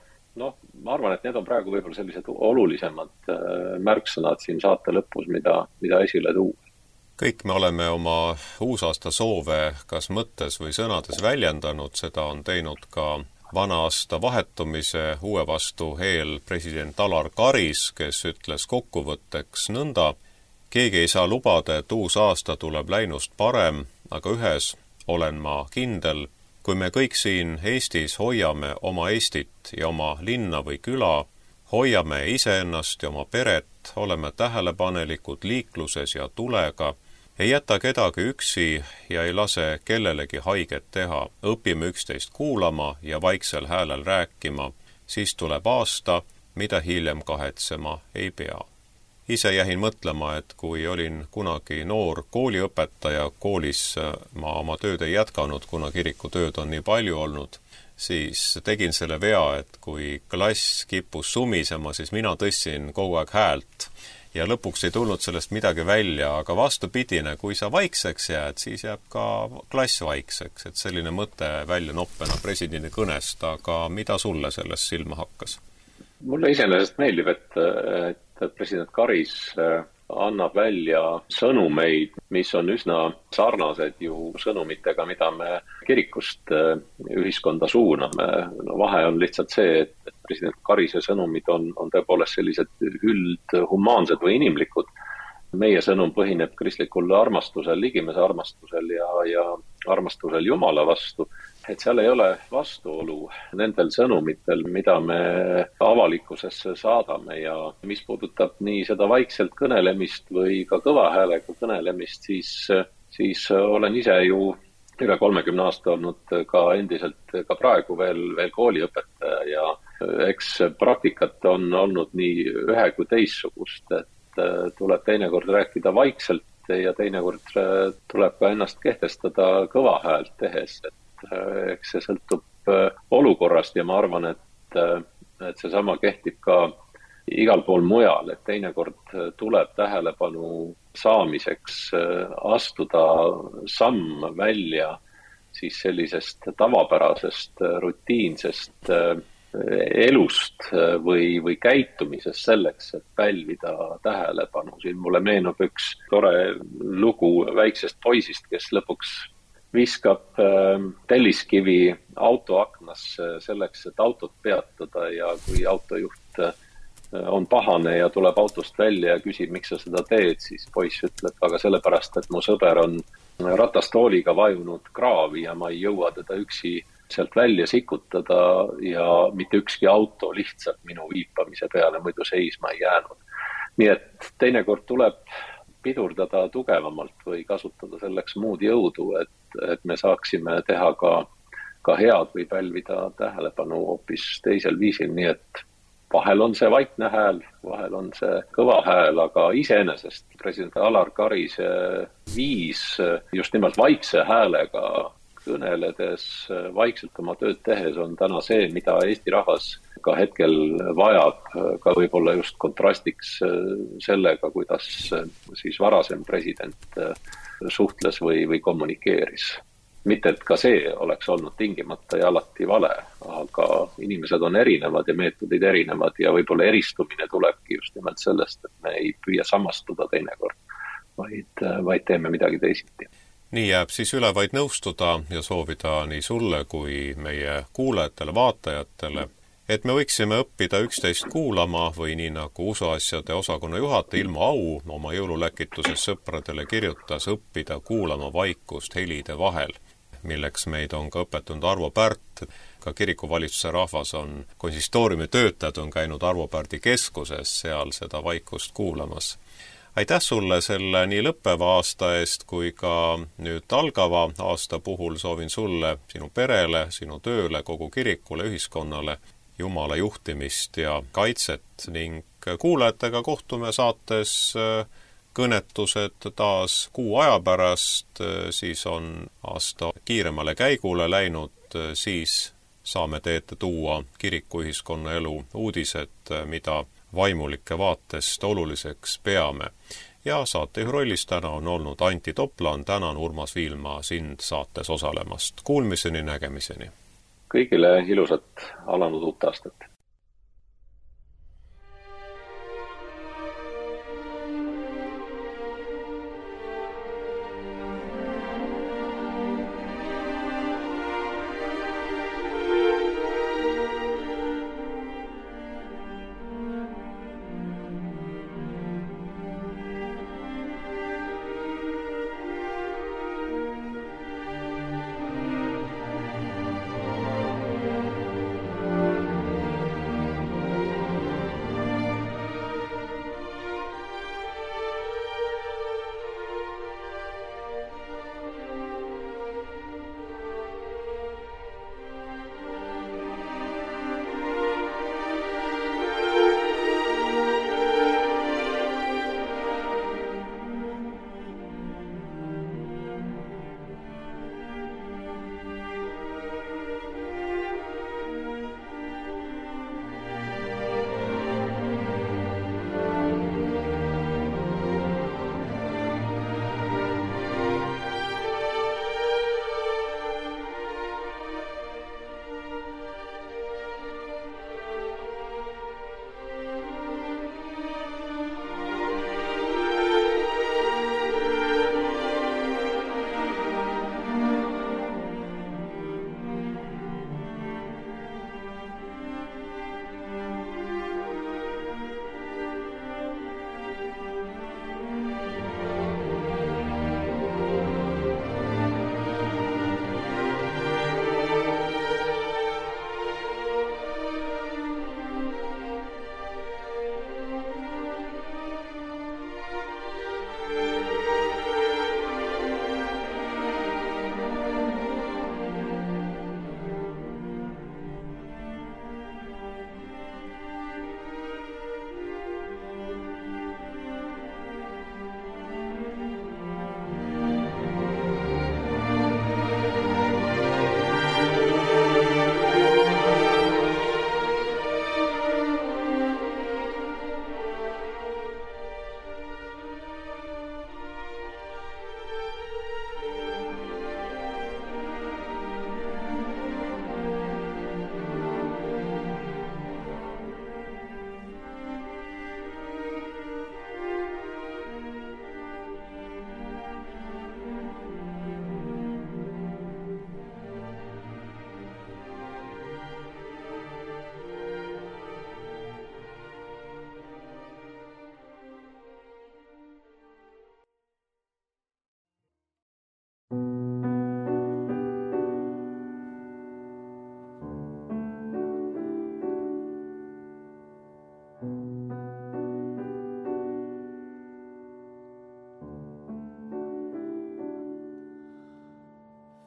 ma arvan, et need on praegu võib-olla sellised olulisemad märksõnad siin saate lõpus, mida esile tuua. Kõik me oleme oma uusaasta soove kas mõttes või sõnades väljendanud, seda on teinud ka vana aasta vahetumise uue vastu eel president Alar Karis, kes ütles kokkuvõtteks nõnda: keegi ei saa lubada, et uus aasta tuleb läinust parem, aga ühes olen ma kindel, kui me kõik siin Eestis hoiame oma Eestit ja oma linna või küla, hoiame iseennast ja oma peret, oleme tähelepanelikud liikluses ja tulega, ei jäta kedagi üksi ja ei lase kellelegi haiget teha, õpime üksteist kuulama ja vaiksel häälel rääkima, siis tuleb aasta, mida hiljem kahetsema ei pea. Ise jäin mõtlema, et kui olin kunagi noor kooliõpetaja, koolis ma oma tööd ei jätkanud, kuna kirikutööd on nii palju olnud, siis tegin selle vea, et kui klass kippus sumisema, siis mina tõstsin kogu aeg häält ja lõpuks ei tulnud sellest midagi välja, aga vastupidine, kui sa vaikseks jääd, siis jääb ka klass vaikseks, et selline mõte välja noppena presidendi kõnest, aga mida sulle sellest silma hakkas? Mulle iseenesest meeldib, et president Karis annab välja sõnumeid, mis on üsna sarnased ju sõnumitega, mida me kirikust ühiskonda suuname. No, vahe on lihtsalt see, et president Karise sõnumid on tõepoolest sellised üldhumaansed või inimlikud. Meie sõnum põhineb kristlikul armastusel, ligimese armastusel ja armastusel Jumala vastu. Et seal ei ole vastuolu nendel sõnumitel, mida me avalikkusesse saadame ja mis puudutab nii seda vaikselt kõnelemist või ka kõva häälega kõnelemist, siis olen ise ju üle 30 aasta olnud ka endiselt ka praegu veel kooliõpetaja ja eks praktikat on olnud nii ühe kui teissugust, et tuleb teinekord rääkida vaikselt ja teinekord tuleb ka ennast kehtestada kõva häält tehes. Eks see sõltub olukorrast ja ma arvan, et seesama kehtib ka igal pool mujal, et teinekord tuleb tähelepanu saamiseks astuda samm välja siis sellisest tavapärasest, rutiinsest elust või käitumisest selleks, et pälvida tähelepanu. Siin mulle meenub üks tore lugu väiksest poisist, kes lõpuks viskab telliskivi autoaknasse selleks, et autot peatada ja kui autojuht on pahane ja tuleb autost välja ja küsib, miks sa seda teed, siis poiss ütleb, aga sellepärast, et mu sõber on ratastooliga vajunud kraavi ja ma ei jõua teda üksi sealt välja sikutada ja mitte ükski auto lihtsalt minu viipamise peale muidu seisma ei jäänud. Nii et teinekord tuleb pidurdada tugevamalt või kasutada selleks muud jõudu, et me saaksime teha ka head või pälvida tähelepanu hoopis teisel viisil, nii et vahel on see vaikne hääl, vahel on see kõva hääl, aga iseenesest president Alar Karise viis just nimelt vaikse häälega kõneledes, vaikselt oma tööd tehes on täna see, mida Eesti rahvas ka hetkel vajab, ka võib-olla just kontrastiks sellega, kuidas siis varasem president suhtles või kommunikeeris. Mitte, et ka see oleks olnud tingimata ja alati vale, aga inimesed on erinevad ja meetodid erinevad ja võib-olla eristumine tulebki just nimelt sellest, et me ei püüa samastuda teinekord, vaid teeme midagi teisiti. Nii jääb siis üle vaid nõustuda ja soovida nii sulle kui meie kuulajatele, vaatajatele, et me võiksime õppida üksteist kuulama või nii nagu usuasjade osakonna juhataja Ilmo Au oma jõululäkituses sõpradele kirjutas, õppida kuulama vaikust helide vahel, milleks meid on ka õpetunud Arvo Pärt. Ka kirikuvalitsuse rahvas on, konsistooriumi töötajad on käinud Arvo Pärdi keskuses seal seda vaikust kuulamas. Aitäh sulle selle nii lõppeva aasta eest kui ka nüüd algava aasta puhul soovin sulle, sinu perele, sinu tööle, kogu kirikule, ühiskonnale Jumala juhtimist ja kaitset ning kuulajatega kohtume saates kõnetused taas kuu aja pärast, siis on aasta kiiremale käigule läinud, siis saame te ette tuua kirikuühiskonna elu uudised, mida vaimulike vaatest oluliseks peame. Ja saatejuhi rollis täna on olnud Anti Toplan, tänan Urmas Viilma sind saates osalemast. Kuulmiseni, nägemiseni. Kõigile ilusat alanud uut aastat.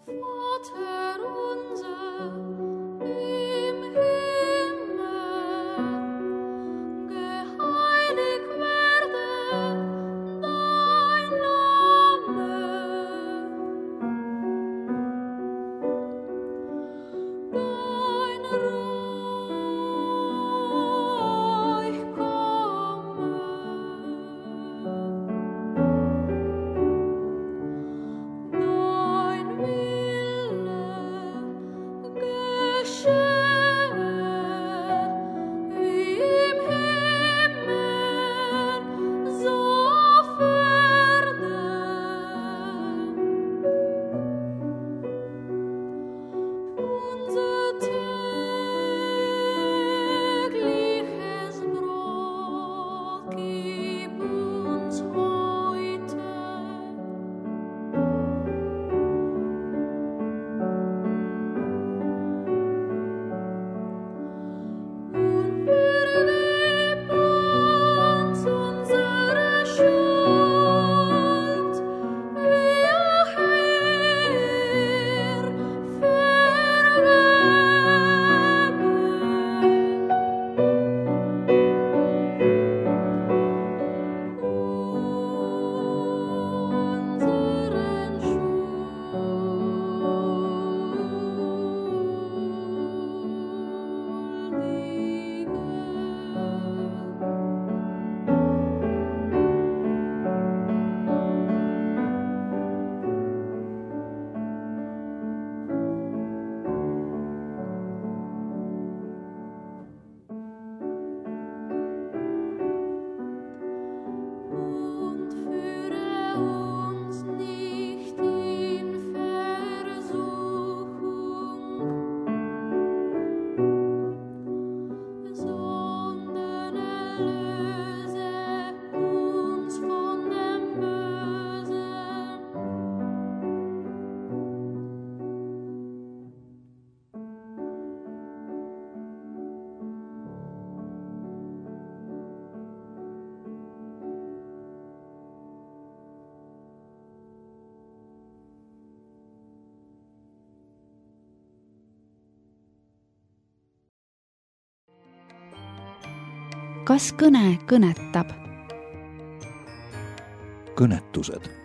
Kas kõne kõnetab? Kõnetused